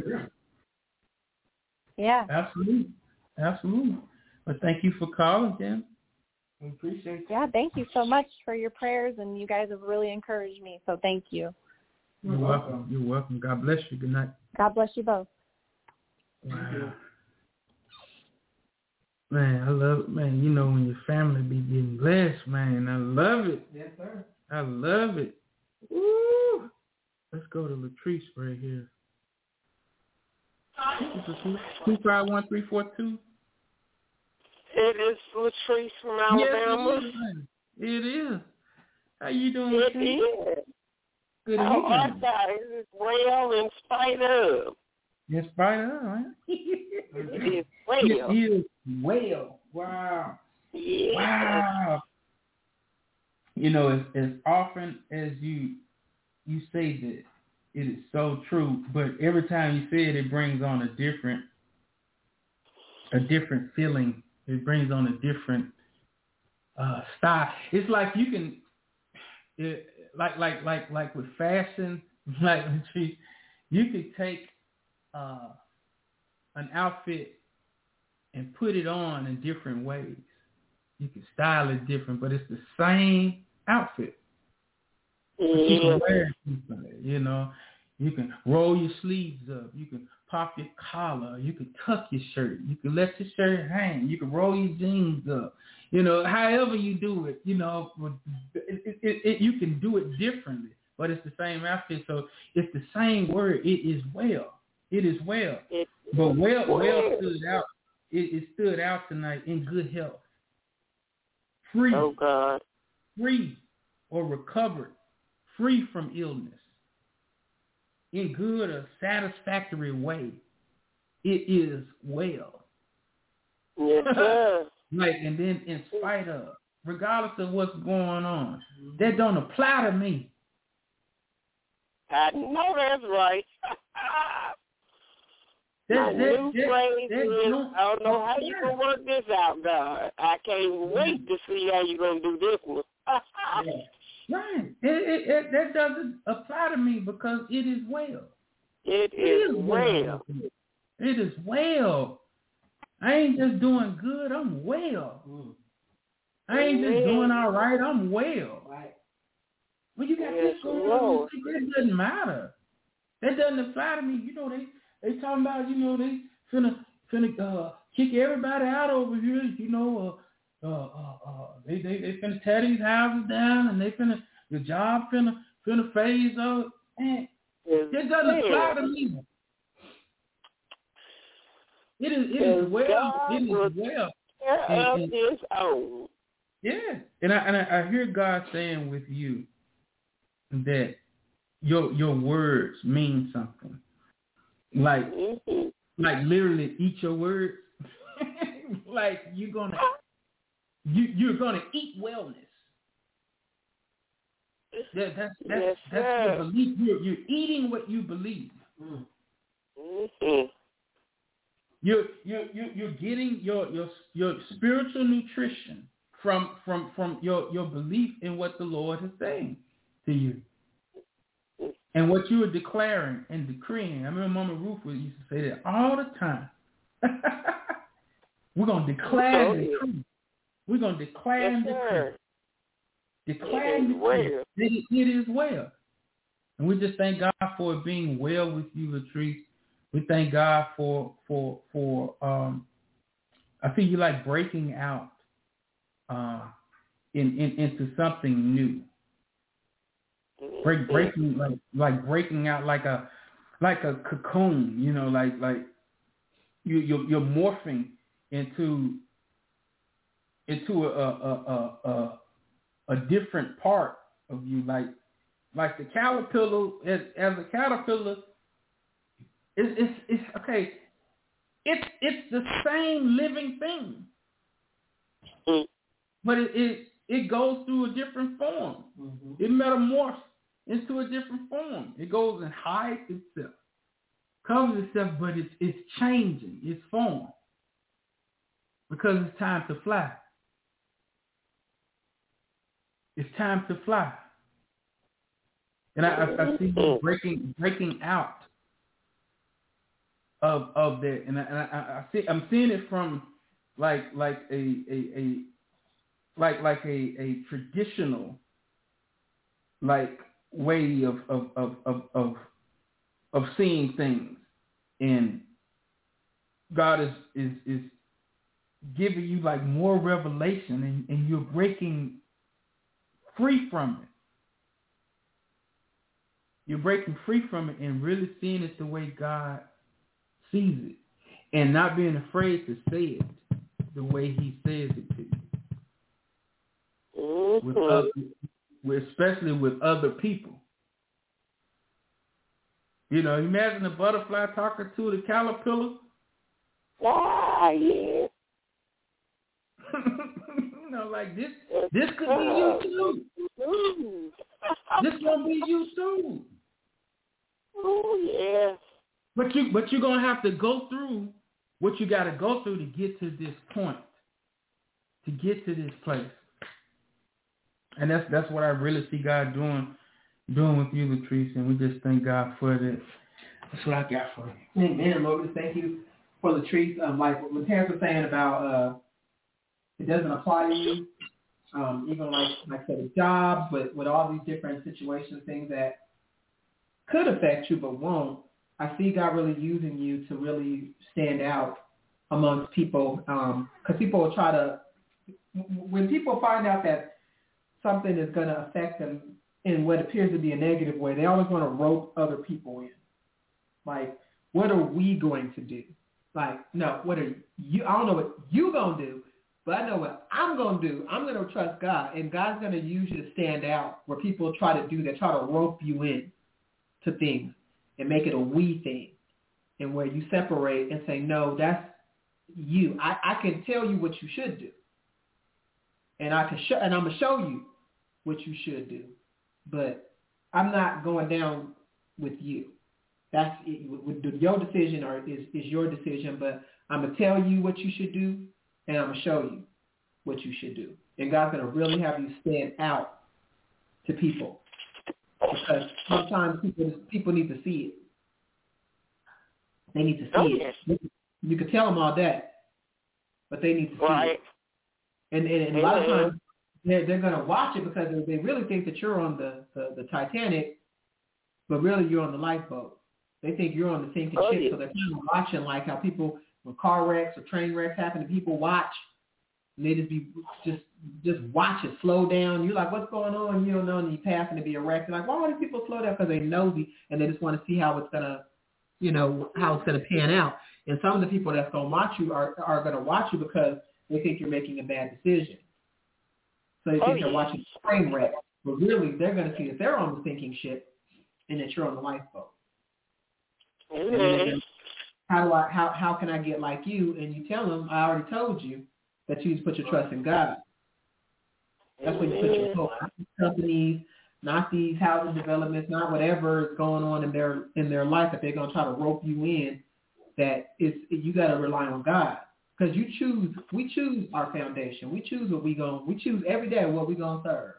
Yeah. Absolutely. But thank you for calling, Jen. We appreciate it. Yeah, thank you so much for your prayers, and you guys have really encouraged me. So thank you. You're welcome. You're welcome. God bless you. Good night. God bless you both. Wow. Man, I love it, man. You know when your family be getting blessed, man. I love it. Yes, sir. I love it. Woo! Let's go to Latrice right here. 251342. It is Latrice from Alabama. Yes, it is. How you doing, It Latrice? is. Good How evening. are guys? Well, in spite of. In spite of, right? It is well. It is well. Wow. Yeah. Wow. You know, as often as you say that, it is so true. But every time you say it, it brings on a different feeling. It brings on a different style. It's like you can, like with fashion, like you could take an outfit and put it on in different ways. You can style it different, but it's the same outfit. But you can wear it differently, you know. You can roll your sleeves up. You can pop your collar. You can tuck your shirt. You can let your shirt hang. You can roll your jeans up. You know, however you do it, you know, you can do it differently, but it's the same outfit. So it's the same word. It is well. It is well. But well stood out. It stood out tonight in good health. Free. Oh, God. Free or recovered. Free from illness. In good or satisfactory way. It is well. Yes, sir. Like, and then in spite of, regardless of what's going on, that don't apply to me. I know that's right. My new phrase is, I don't know how you going to work this out, God. I can't wait to see how you're going to do this one. Right. That doesn't apply to me because it is well. It is well. It is well. I ain't just doing good, I'm well. I ain't just doing all right, I'm well. Right. When you got this going on, that doesn't matter. That doesn't apply to me. You know, they talking about, you know, they finna kick everybody out over here, you know, they finna tear these houses down and the job finna phase out. Man, that doesn't apply to me. It is well. It is well. It is own. Yeah, and I hear God saying with you that your words mean something. Like literally eat your words. Like you're gonna eat wellness. That's your belief. You're eating what you believe. Mm-hmm. You're getting your spiritual nutrition from your belief in what the Lord is saying to you. And what you are declaring and decreeing. I remember Mama Ruth used to say that all the time. We're going to declare and decree. We're going to declare and decree. Declare and decree. It is well. And we just thank God for it being well with you, Latrice. We thank God for I feel you like breaking out into something new. Breaking breaking out like a cocoon, you know, like you're morphing into a different part of you, like the caterpillar as a caterpillar. It's okay. It's the same living thing, but it goes through a different form. It metamorphs into a different form. It goes and hides itself, covers itself, but it's changing its form because it's time to fly. It's time to fly, and I see you breaking out of that, and I'm seeing it from like a traditional like way of seeing things, and God is giving you like more revelation, and you're breaking free from it. You're breaking free from it and really seeing it the way God sees it, and not being afraid to say it the way He says it to you. Especially with other people. You know, imagine a butterfly talking to the caterpillar. Ah, yeah. You know, like this could be you too. This gonna be you too. Oh yeah. But you're gonna have to go through what you got to go through to get to this point, to get to this place. And that's what I really see God doing with you, Latrice, and we just thank God for that. That's what I got for you. Amen, Lord. We thank you for Latrice. Like what Terrence was saying about it doesn't apply to you. Even like I said, with jobs, with all these different situations, things that could affect you but won't. I see God really using you to really stand out amongst people, because people will try to, when people find out that something is going to affect them in what appears to be a negative way, they always want to rope other people in. Like, what are we going to do? Like, no, what are you? I don't know what you going to do, but I know what I'm going to do. I'm going to trust God, and God's going to use you to stand out where people try to do that, try to rope you in to things and make it a we thing, and where you separate and say, no, that's you. I can tell you what you should do, and I'm going to show you what you should do, but I'm not going down with you. That's it. Your decision is your decision, but I'm going to tell you what you should do, and I'm going to show you what you should do. And God's going to really have you stand out to people, because sometimes people need to see it. They need to see it. You can tell them all that, but they need to see it. And a lot of times they're going to watch it because they really think that you're on the Titanic, but really you're on the lifeboat. They think you're on the sinking ship, so they're kind of watching, like how people, when car wrecks or train wrecks happen, and people watch, and they just watch it slow down. You're like, what's going on? You don't know, and you passing to be a wreck. You're like, why do people slow down? Because they're nosy, and they just want to see how it's gonna, how it's gonna pan out. And some of the people that's gonna watch you are gonna watch you because they think you're making a bad decision. So they think they're watching a train wreck, but really they're gonna see that they're on the sinking ship and that you're on the lifeboat. Mm-hmm. How can I get like you? And you tell them, I already told you that you need to put your trust in God. That's where you put your hope. Not these companies, not these housing developments, not whatever is going on in their life that they're gonna try to rope you in. That you got to rely on God, because we choose our foundation. We choose we choose every day what we gonna serve.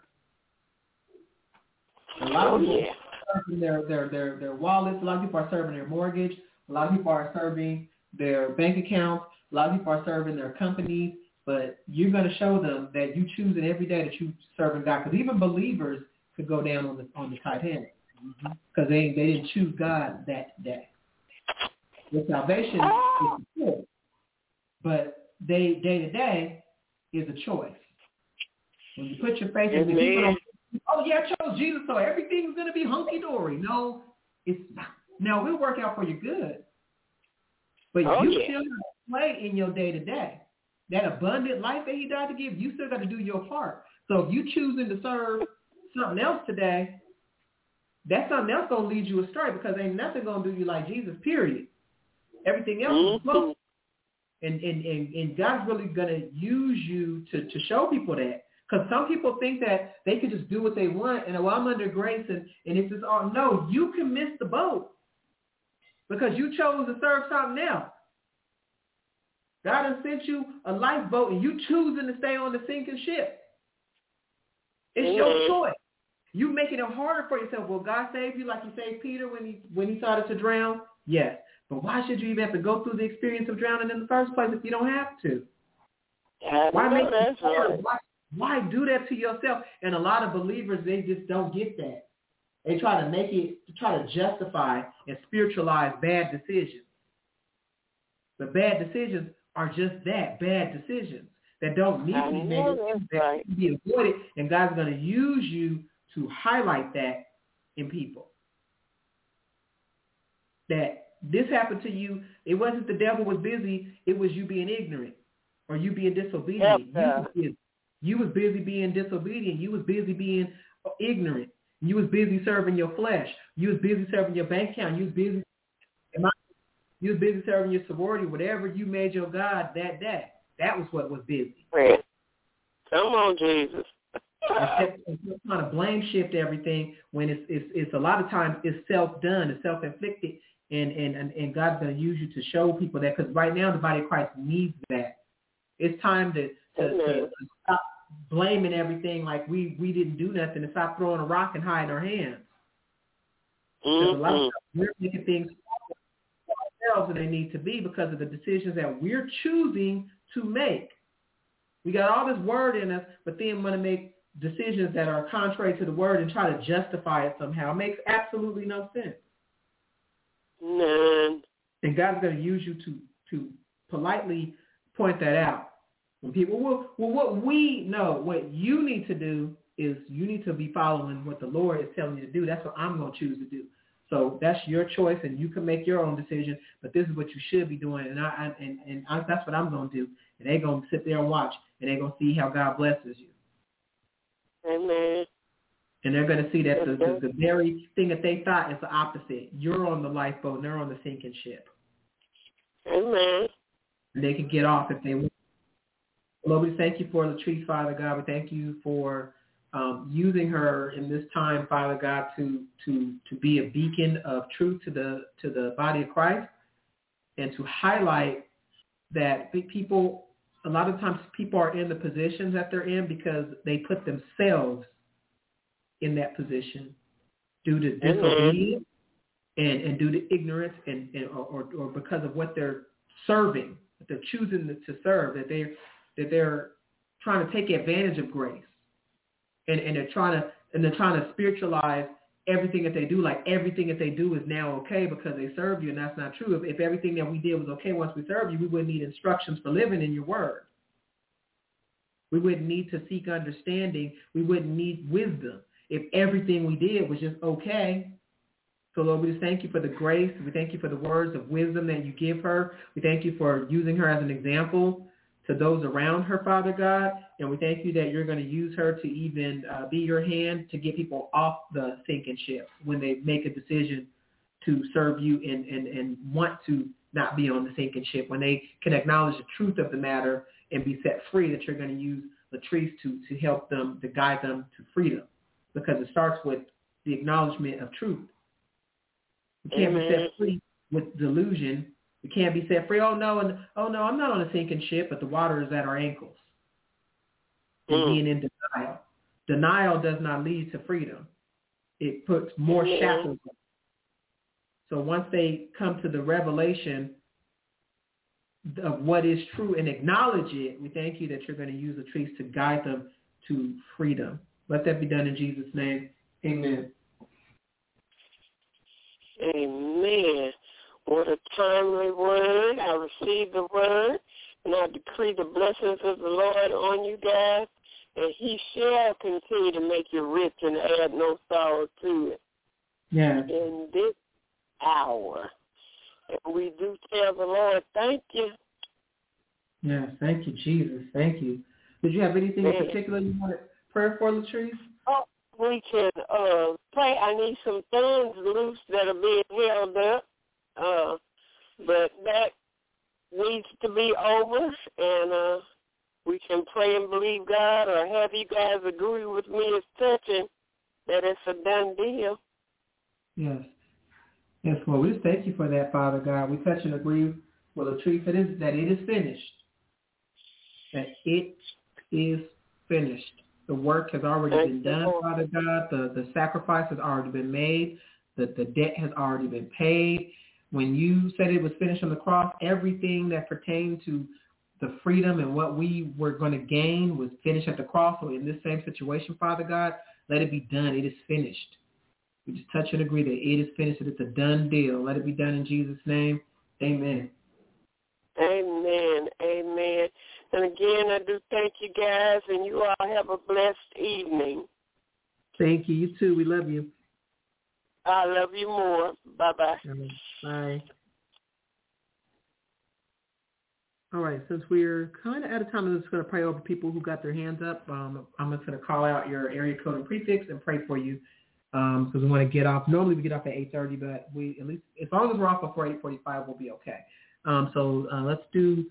A lot of people are serving their wallets. A lot of people are serving their mortgage. A lot of people are serving their bank accounts. A lot of people are serving their companies. But you're going to show them that you choose it every day that you serving God. Because even believers could go down on the Titanic because they didn't choose God that day. Your salvation is a choice, but day to day is a choice. When you put your faith in the people don't, I chose Jesus, so everything's going to be hunky-dory. No, it's not. Now, we'll work out for your good. But you still have to play in your day-to-day. That abundant life that he died to give, you still got to do your part. So if you choosing to serve something else today, that something else going to lead you astray, because ain't nothing going to do you like Jesus, period. Everything else is close. And God's really going to use you to show people that. Because some people think that they can just do what they want, and I'm under grace, and it's just all. No, you can miss the boat because you chose to serve something else. God has sent you a lifeboat, and you choosing to stay on the sinking ship. It's your choice. You making it harder for yourself. Will God save you like he saved Peter when he started to drown? Yes. But why should you even have to go through the experience of drowning in the first place if you don't have to? Why make it harder? Why do that to yourself? And a lot of believers, they just don't get that. They try to justify and spiritualize bad decisions. But bad decisions are just that, bad decisions that don't need to be made, that can be avoided. And God's going to use you to highlight that in people. That this happened to you, it wasn't the devil was busy, it was you being ignorant or you being disobedient. You was busy being disobedient. You was busy being ignorant. You was busy serving your flesh. You was busy serving your bank account. You was busy serving your sorority, whatever you made your God that day. That was what was busy. Come on, Jesus. It's trying to blame shift everything when it's a lot of times it's self-done, it's self-inflicted, and God's going to use you to show people that, because right now the body of Christ needs that. It's time to stop blaming everything like we didn't do nothing, and stop throwing a rock and hiding our hands. Because a lot of times we're making things for ourselves than they need to be because of the decisions that we're choosing to make. We got all this word in us, but then want to make decisions that are contrary to the word and try to justify it somehow. It makes absolutely no sense. None. And God's going to use you to politely point that out. When people, well, what we know, what you need to do is you need to be following what the Lord is telling you to do. That's what I'm going to choose to do. So that's your choice, and you can make your own decision. But this is what you should be doing, and that's what I'm gonna do. And they're gonna sit there and watch, and they're gonna see how God blesses you. Amen. And they're gonna see that the very thing that they thought is the opposite. You're on the lifeboat, and they're on the sinking ship. Amen. And they can get off if they want. Lord, we thank you for Latrice, Father God. We thank you for using her in this time, Father God, to be a beacon of truth to the body of Christ, and to highlight that people, a lot of times people are in the positions that they're in because they put themselves in that position due to disobedience and due to ignorance or because of what they're serving, that they're choosing to serve, that they're trying to take advantage of grace. And they're trying to spiritualize everything that they do, like everything that they do is now okay because they serve you, and that's not true. If everything that we did was okay once we served you, we wouldn't need instructions for living in your word. We wouldn't need to seek understanding. We wouldn't need wisdom if everything we did was just okay. So, Lord, we just thank you for the grace. We thank you for the words of wisdom that you give her. We thank you for using her as an example to those around her, Father God. And we thank you that you're going to use her to even be your hand to get people off the sinking ship when they make a decision to serve you and want to not be on the sinking ship, when they can acknowledge the truth of the matter and be set free, that you're going to use Latrice to help them, to guide them to freedom, because it starts with the acknowledgement of truth. You can't be set free with delusion. We can't be set free. Oh no, I'm not on a sinking ship, but the water is at our ankles. And being in denial. Denial does not lead to freedom. It puts more shackles on. So once they come to the revelation of what is true and acknowledge it, we thank you that you're going to use Latrice to guide them to freedom. Let that be done in Jesus' name. Amen. Amen. What a timely word. I received the word, and I decree the blessings of the Lord on you guys, and he shall continue to make you rich and add no sorrow to it. Yeah. In this hour. And we do tell the Lord, thank you. Yeah, thank you, Jesus. Thank you. Did you have anything in particular you wanted prayer for, Latrice? Oh, we can pray. I need some thorns loose that are being held up. But that needs to be over, and we can pray and believe God, or have you guys agree with me as touching that it's a done deal. Yes. Yes, Lord. We just thank you for that, Father God. We touch and agree with Latrice that it is finished. That it is finished. The work has already been done, Father God. The sacrifice has already been made. The debt has already been paid. When you said it was finished on the cross, everything that pertained to the freedom and what we were going to gain was finished at the cross. So in this same situation, Father God, let it be done. It is finished. We just touch and agree that it is finished, that it's a done deal. Let it be done in Jesus' name. Amen. Amen. Amen. And again, I do thank you guys, and you all have a blessed evening. Thank you. You too. We love you. I love you more. Bye-bye. Bye. All right. Since we're kind of out of time, I'm just going to pray over people who got their hands up. I'm just going to call out your area code and prefix and pray for you. Because we want to get off. Normally we get off at 8:30, but we at least, as long as we're off before 8:45, we'll be okay. So let's do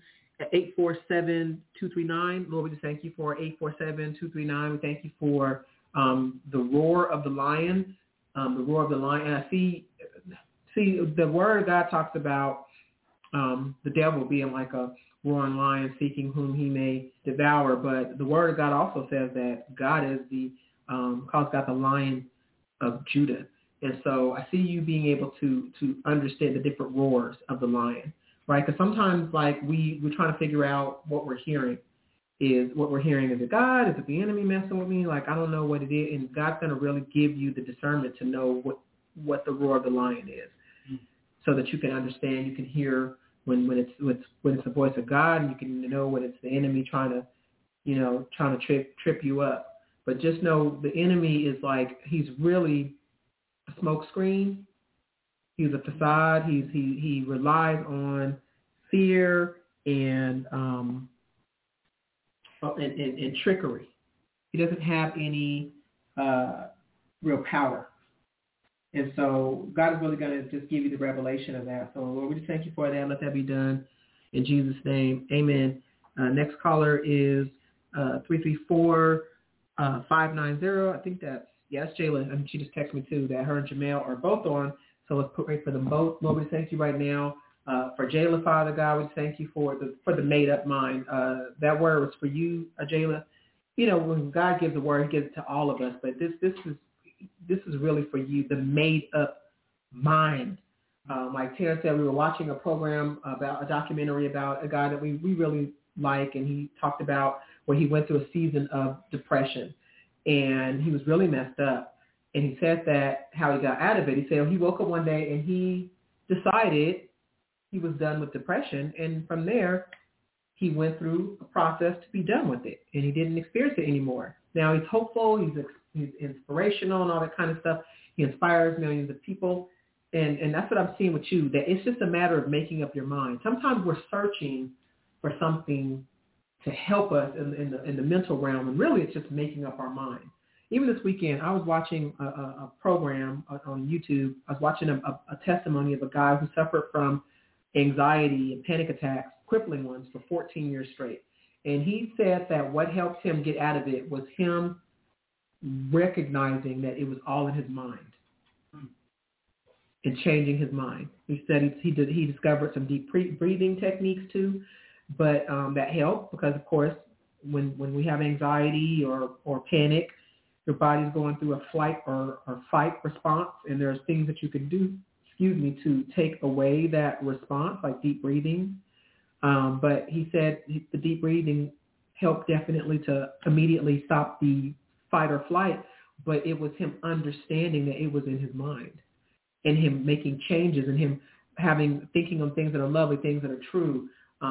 847-239. Lord, we just thank you for 847-239. We thank you for the roar of the lion. The roar of the lion. And I see the word of God talks about the devil being like a roaring lion seeking whom he may devour. But the word of God also says that God is calls God the Lion of Judah. And so I see you being able to understand the different roars of the lion, right? Because sometimes like we're trying to figure out what we're hearing. Is it God? Is it the enemy messing with me? Like, I don't know what it is. And God's going to really give you the discernment to know what the roar of the lion is, so that you can understand, you can hear when it's the voice of God, and you can know when it's the enemy trying to trip you up. But just know the enemy is like, he's really a smoke screen He's a facade. He relies on fear and trickery. He doesn't have any real power. And so God is really going to just give you the revelation of that. So Lord, we just thank you for that. Let that be done in Jesus' name. Amen. Next caller is 334-590. I think that's Jayla. I mean, she just texted me too that her and Jamel are both on. So let's pray for them both. Lord, we thank you right now for Jayla, Father God. We thank you for the made up mind. That word was for you, Jayla. You know, when God gives a word, he gives it to all of us. But this is really for you, the made up mind. Like Tara said, we were watching a program about a documentary about a guy that we really like, and he talked about where he went through a season of depression, and he was really messed up. And he said that how he got out of it. He said he woke up one day and he decided he was done with depression, and from there he went through a process to be done with it, and he didn't experience it anymore. Now he's hopeful, he's inspirational and all that kind of stuff. He inspires millions of people, and that's what I'm seeing with you, that it's just a matter of making up your mind. Sometimes we're searching for something to help us in the mental realm, and really it's just making up our mind. Even this weekend, I was watching a program on YouTube. I was watching a testimony of a guy who suffered from anxiety and panic attacks, crippling ones, for 14 years straight. And he said that what helped him get out of it was him recognizing that it was all in his mind and changing his mind. He said he discovered some deep breathing techniques too, but that helped because, of course, when we have anxiety or panic, your body's going through a flight or fight response, and there's things that you can do, to take away that response, like deep breathing. But he said the deep breathing helped definitely to immediately stop the fight or flight, but it was him understanding that it was in his mind and him making changes and him thinking on things that are lovely, things that are true,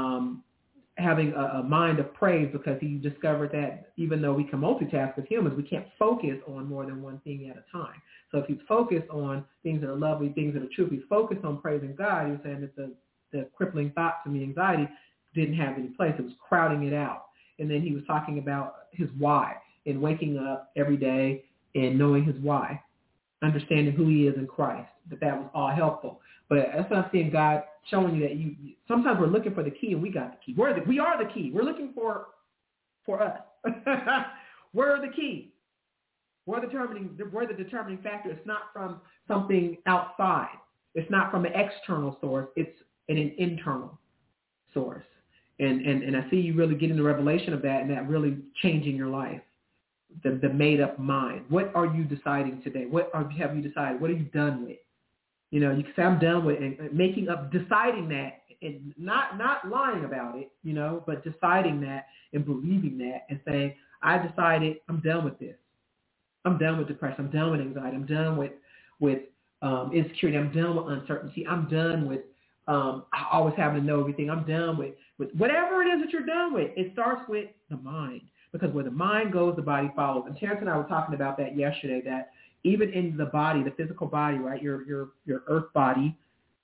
having a mind of praise, because he discovered that even though we can multitask as humans, we can't focus on more than one thing at a time. So if he's focused on things that are lovely, things that are true, if he's focused on praising God, he was saying that the crippling thoughts and the anxiety didn't have any place. It was crowding it out. And then he was talking about his why and waking up every day and knowing his why, understanding who he is in Christ, that was all helpful. But that's what I'm seeing God showing you, that you sometimes we're looking for the key and we got the key. We are the key. We're looking for us. We're the key. We're the determining factor. It's not from something outside. It's not from an external source. It's an internal source. And I see you really getting the revelation of that, and that really changing your life. The made up mind. What are you deciding today? Have you decided? What are you done with? You know, you can say I'm done with, and deciding that, and not lying about it, you know, but deciding that and believing that and saying, I decided I'm done with this. I'm done with depression. I'm done with anxiety. I'm done with insecurity. I'm done with uncertainty. I'm done with always having to know everything. I'm done with whatever it is that you're done with. It starts with the mind, because where the mind goes, the body follows. And Terrence and I were talking about that yesterday, that even in the body, the physical body, right, your earth body,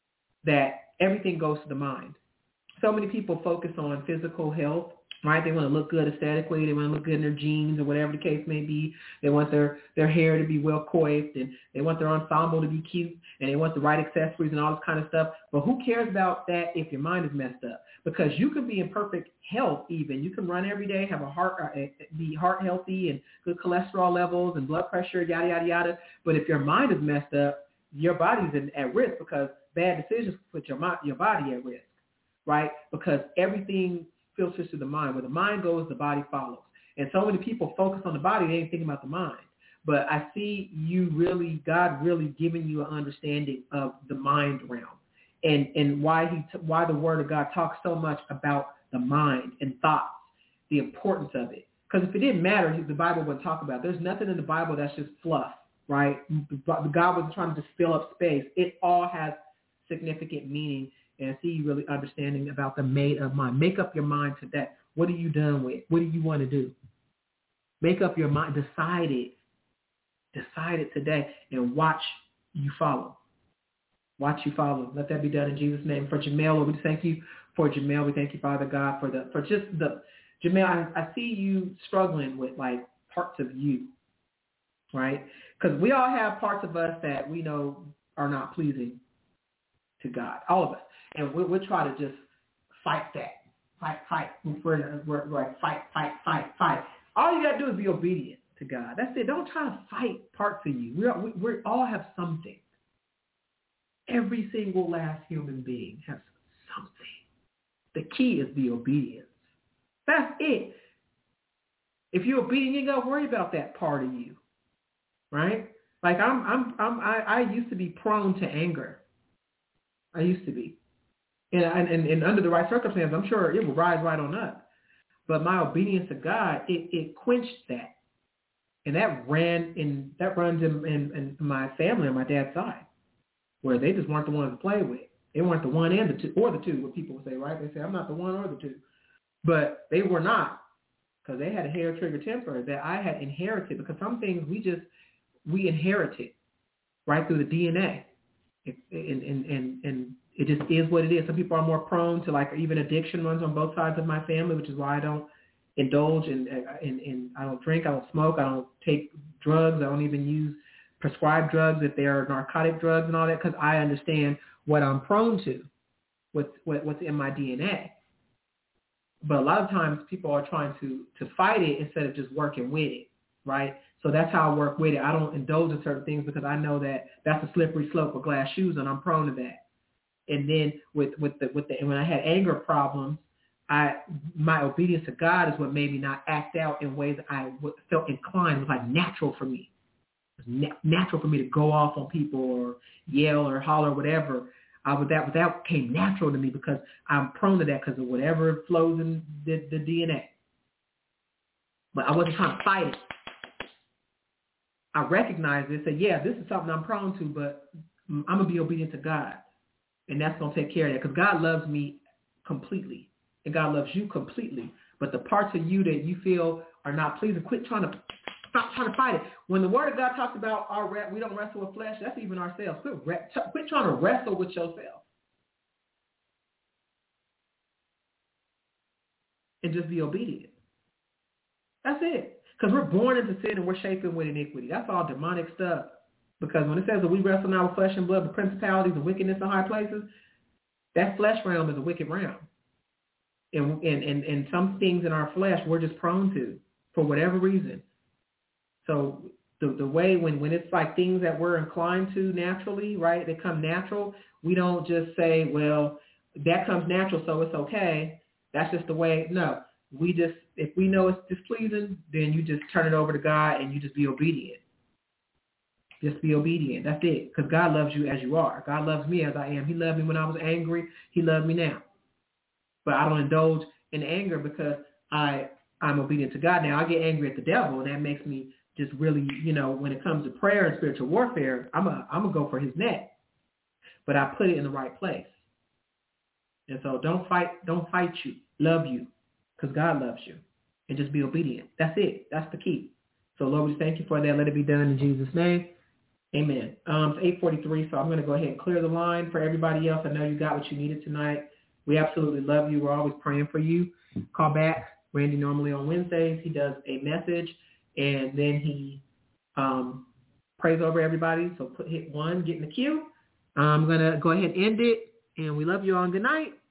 that everything goes to the mind. So many people focus on physical health, right? They want to look good aesthetically. They want to look good in their jeans or whatever the case may be. They want their hair to be well coiffed, and they want their ensemble to be cute, and they want the right accessories and all this kind of stuff. But who cares about that if your mind is messed up? Because you can be in perfect health even. You can run every day, have be heart healthy and good cholesterol levels and blood pressure, yada, yada, yada. But if your mind is messed up, your body's at risk, because bad decisions put your body at risk, right? Because everything filters to the mind. Where the mind goes, the body follows. And so many people focus on the body, they ain't thinking about the mind. But I see God really giving you an understanding of the mind realm, and why the Word of God talks so much about the mind and thoughts, the importance of it. Because if it didn't matter, the Bible wouldn't talk about it. There's nothing in the Bible that's just fluff, right? God wasn't trying to just fill up space. It all has significant meaning. And I see you really understanding about the made up mind. Make up your mind to that. What are you done with? What do you want to do? Make up your mind. Decide it. Decide it today, and watch you follow. Watch you follow. Let that be done in Jesus' name. For Jamel, Lord, we thank you for Jamel. We thank you, Father God, for just the Jamel. I see you struggling with like parts of you, right? Because we all have parts of us that we know are not pleasing to God, all of us, and we'll try to just fight that, fight. We're like fight. All you gotta do is be obedient to God. That's it. Don't try to fight parts of you. We all have something. Every single last human being has something. The key is the obedience. That's it. If you're obedient, you ain't gotta worry about that part of you, right? Like I used to be prone to anger. I used to be, and under the right circumstances, I'm sure it will rise right on up. But my obedience to God, it quenched that, and that runs in my family on my dad's side, where they just weren't the ones to play with. They weren't the one and the two, or the two, what people would say, right? They say, I'm not the one or the two. But they were not, because they had a hair-trigger temper that I had inherited, because some things we inherited right through the DNA. And it just is what it is. Some people are more prone to like even addiction runs on both sides of my family, which is why I don't indulge and I don't drink, I don't smoke, I don't take drugs, I don't even use prescribed drugs if they are narcotic drugs and all that, because I understand what I'm prone to, what's in my DNA. But a lot of times people are trying to fight it instead of just working with it, right? So that's how I work with it. I don't indulge in certain things because I know that that's a slippery slope with glass shoes, and I'm prone to that. And then with when I had anger problems, my obedience to God is what made me not act out in ways that I felt inclined. It was like natural for me. It was natural for me to go off on people or yell or holler or whatever. That came natural to me because I'm prone to that because of whatever flows in the DNA. But I wasn't trying to fight it. I recognized it, said, yeah, this is something I'm prone to, but I'm going to be obedient to God. And that's going to take care of that because God loves me completely. And God loves you completely. But the parts of you that you feel are not pleasing, stop trying to fight it. When the Word of God talks about we don't wrestle with flesh, that's even ourselves. Quit trying to wrestle with yourself. And just be obedient. That's it. Because we're born into sin and we're shapen with iniquity. That's all demonic stuff. Because when it says that we wrestle not with flesh and blood, but principalities and wickedness in high places, that flesh realm is a wicked realm. And some things in our flesh we're just prone to for whatever reason. So the way when it's like things that we're inclined to naturally, right, they come natural, we don't just say, well, that comes natural, so it's okay. That's just the way. No, if we know it's displeasing, then you just turn it over to God and you just be obedient. Just be obedient. That's it. Because God loves you as you are. God loves me as I am. He loved me when I was angry. He loved me now. But I don't indulge in anger because I'm obedient to God. Now, I get angry at the devil, and that makes me just really, when it comes to prayer and spiritual warfare, I'm gonna go for his neck. But I put it in the right place. And so don't fight you. Love you. Because God loves you. And just be obedient. That's it. That's the key. So, Lord, we thank you for that. Let it be done in Jesus' name. Amen. It's 8:43, so I'm going to go ahead and clear the line for everybody else. I know you got what you needed tonight. We absolutely love you. We're always praying for you. Call back. Randy normally on Wednesdays, he does a message, and then he prays over everybody. So hit 1, get in the queue. I'm going to go ahead and end it, and we love you all, and good night.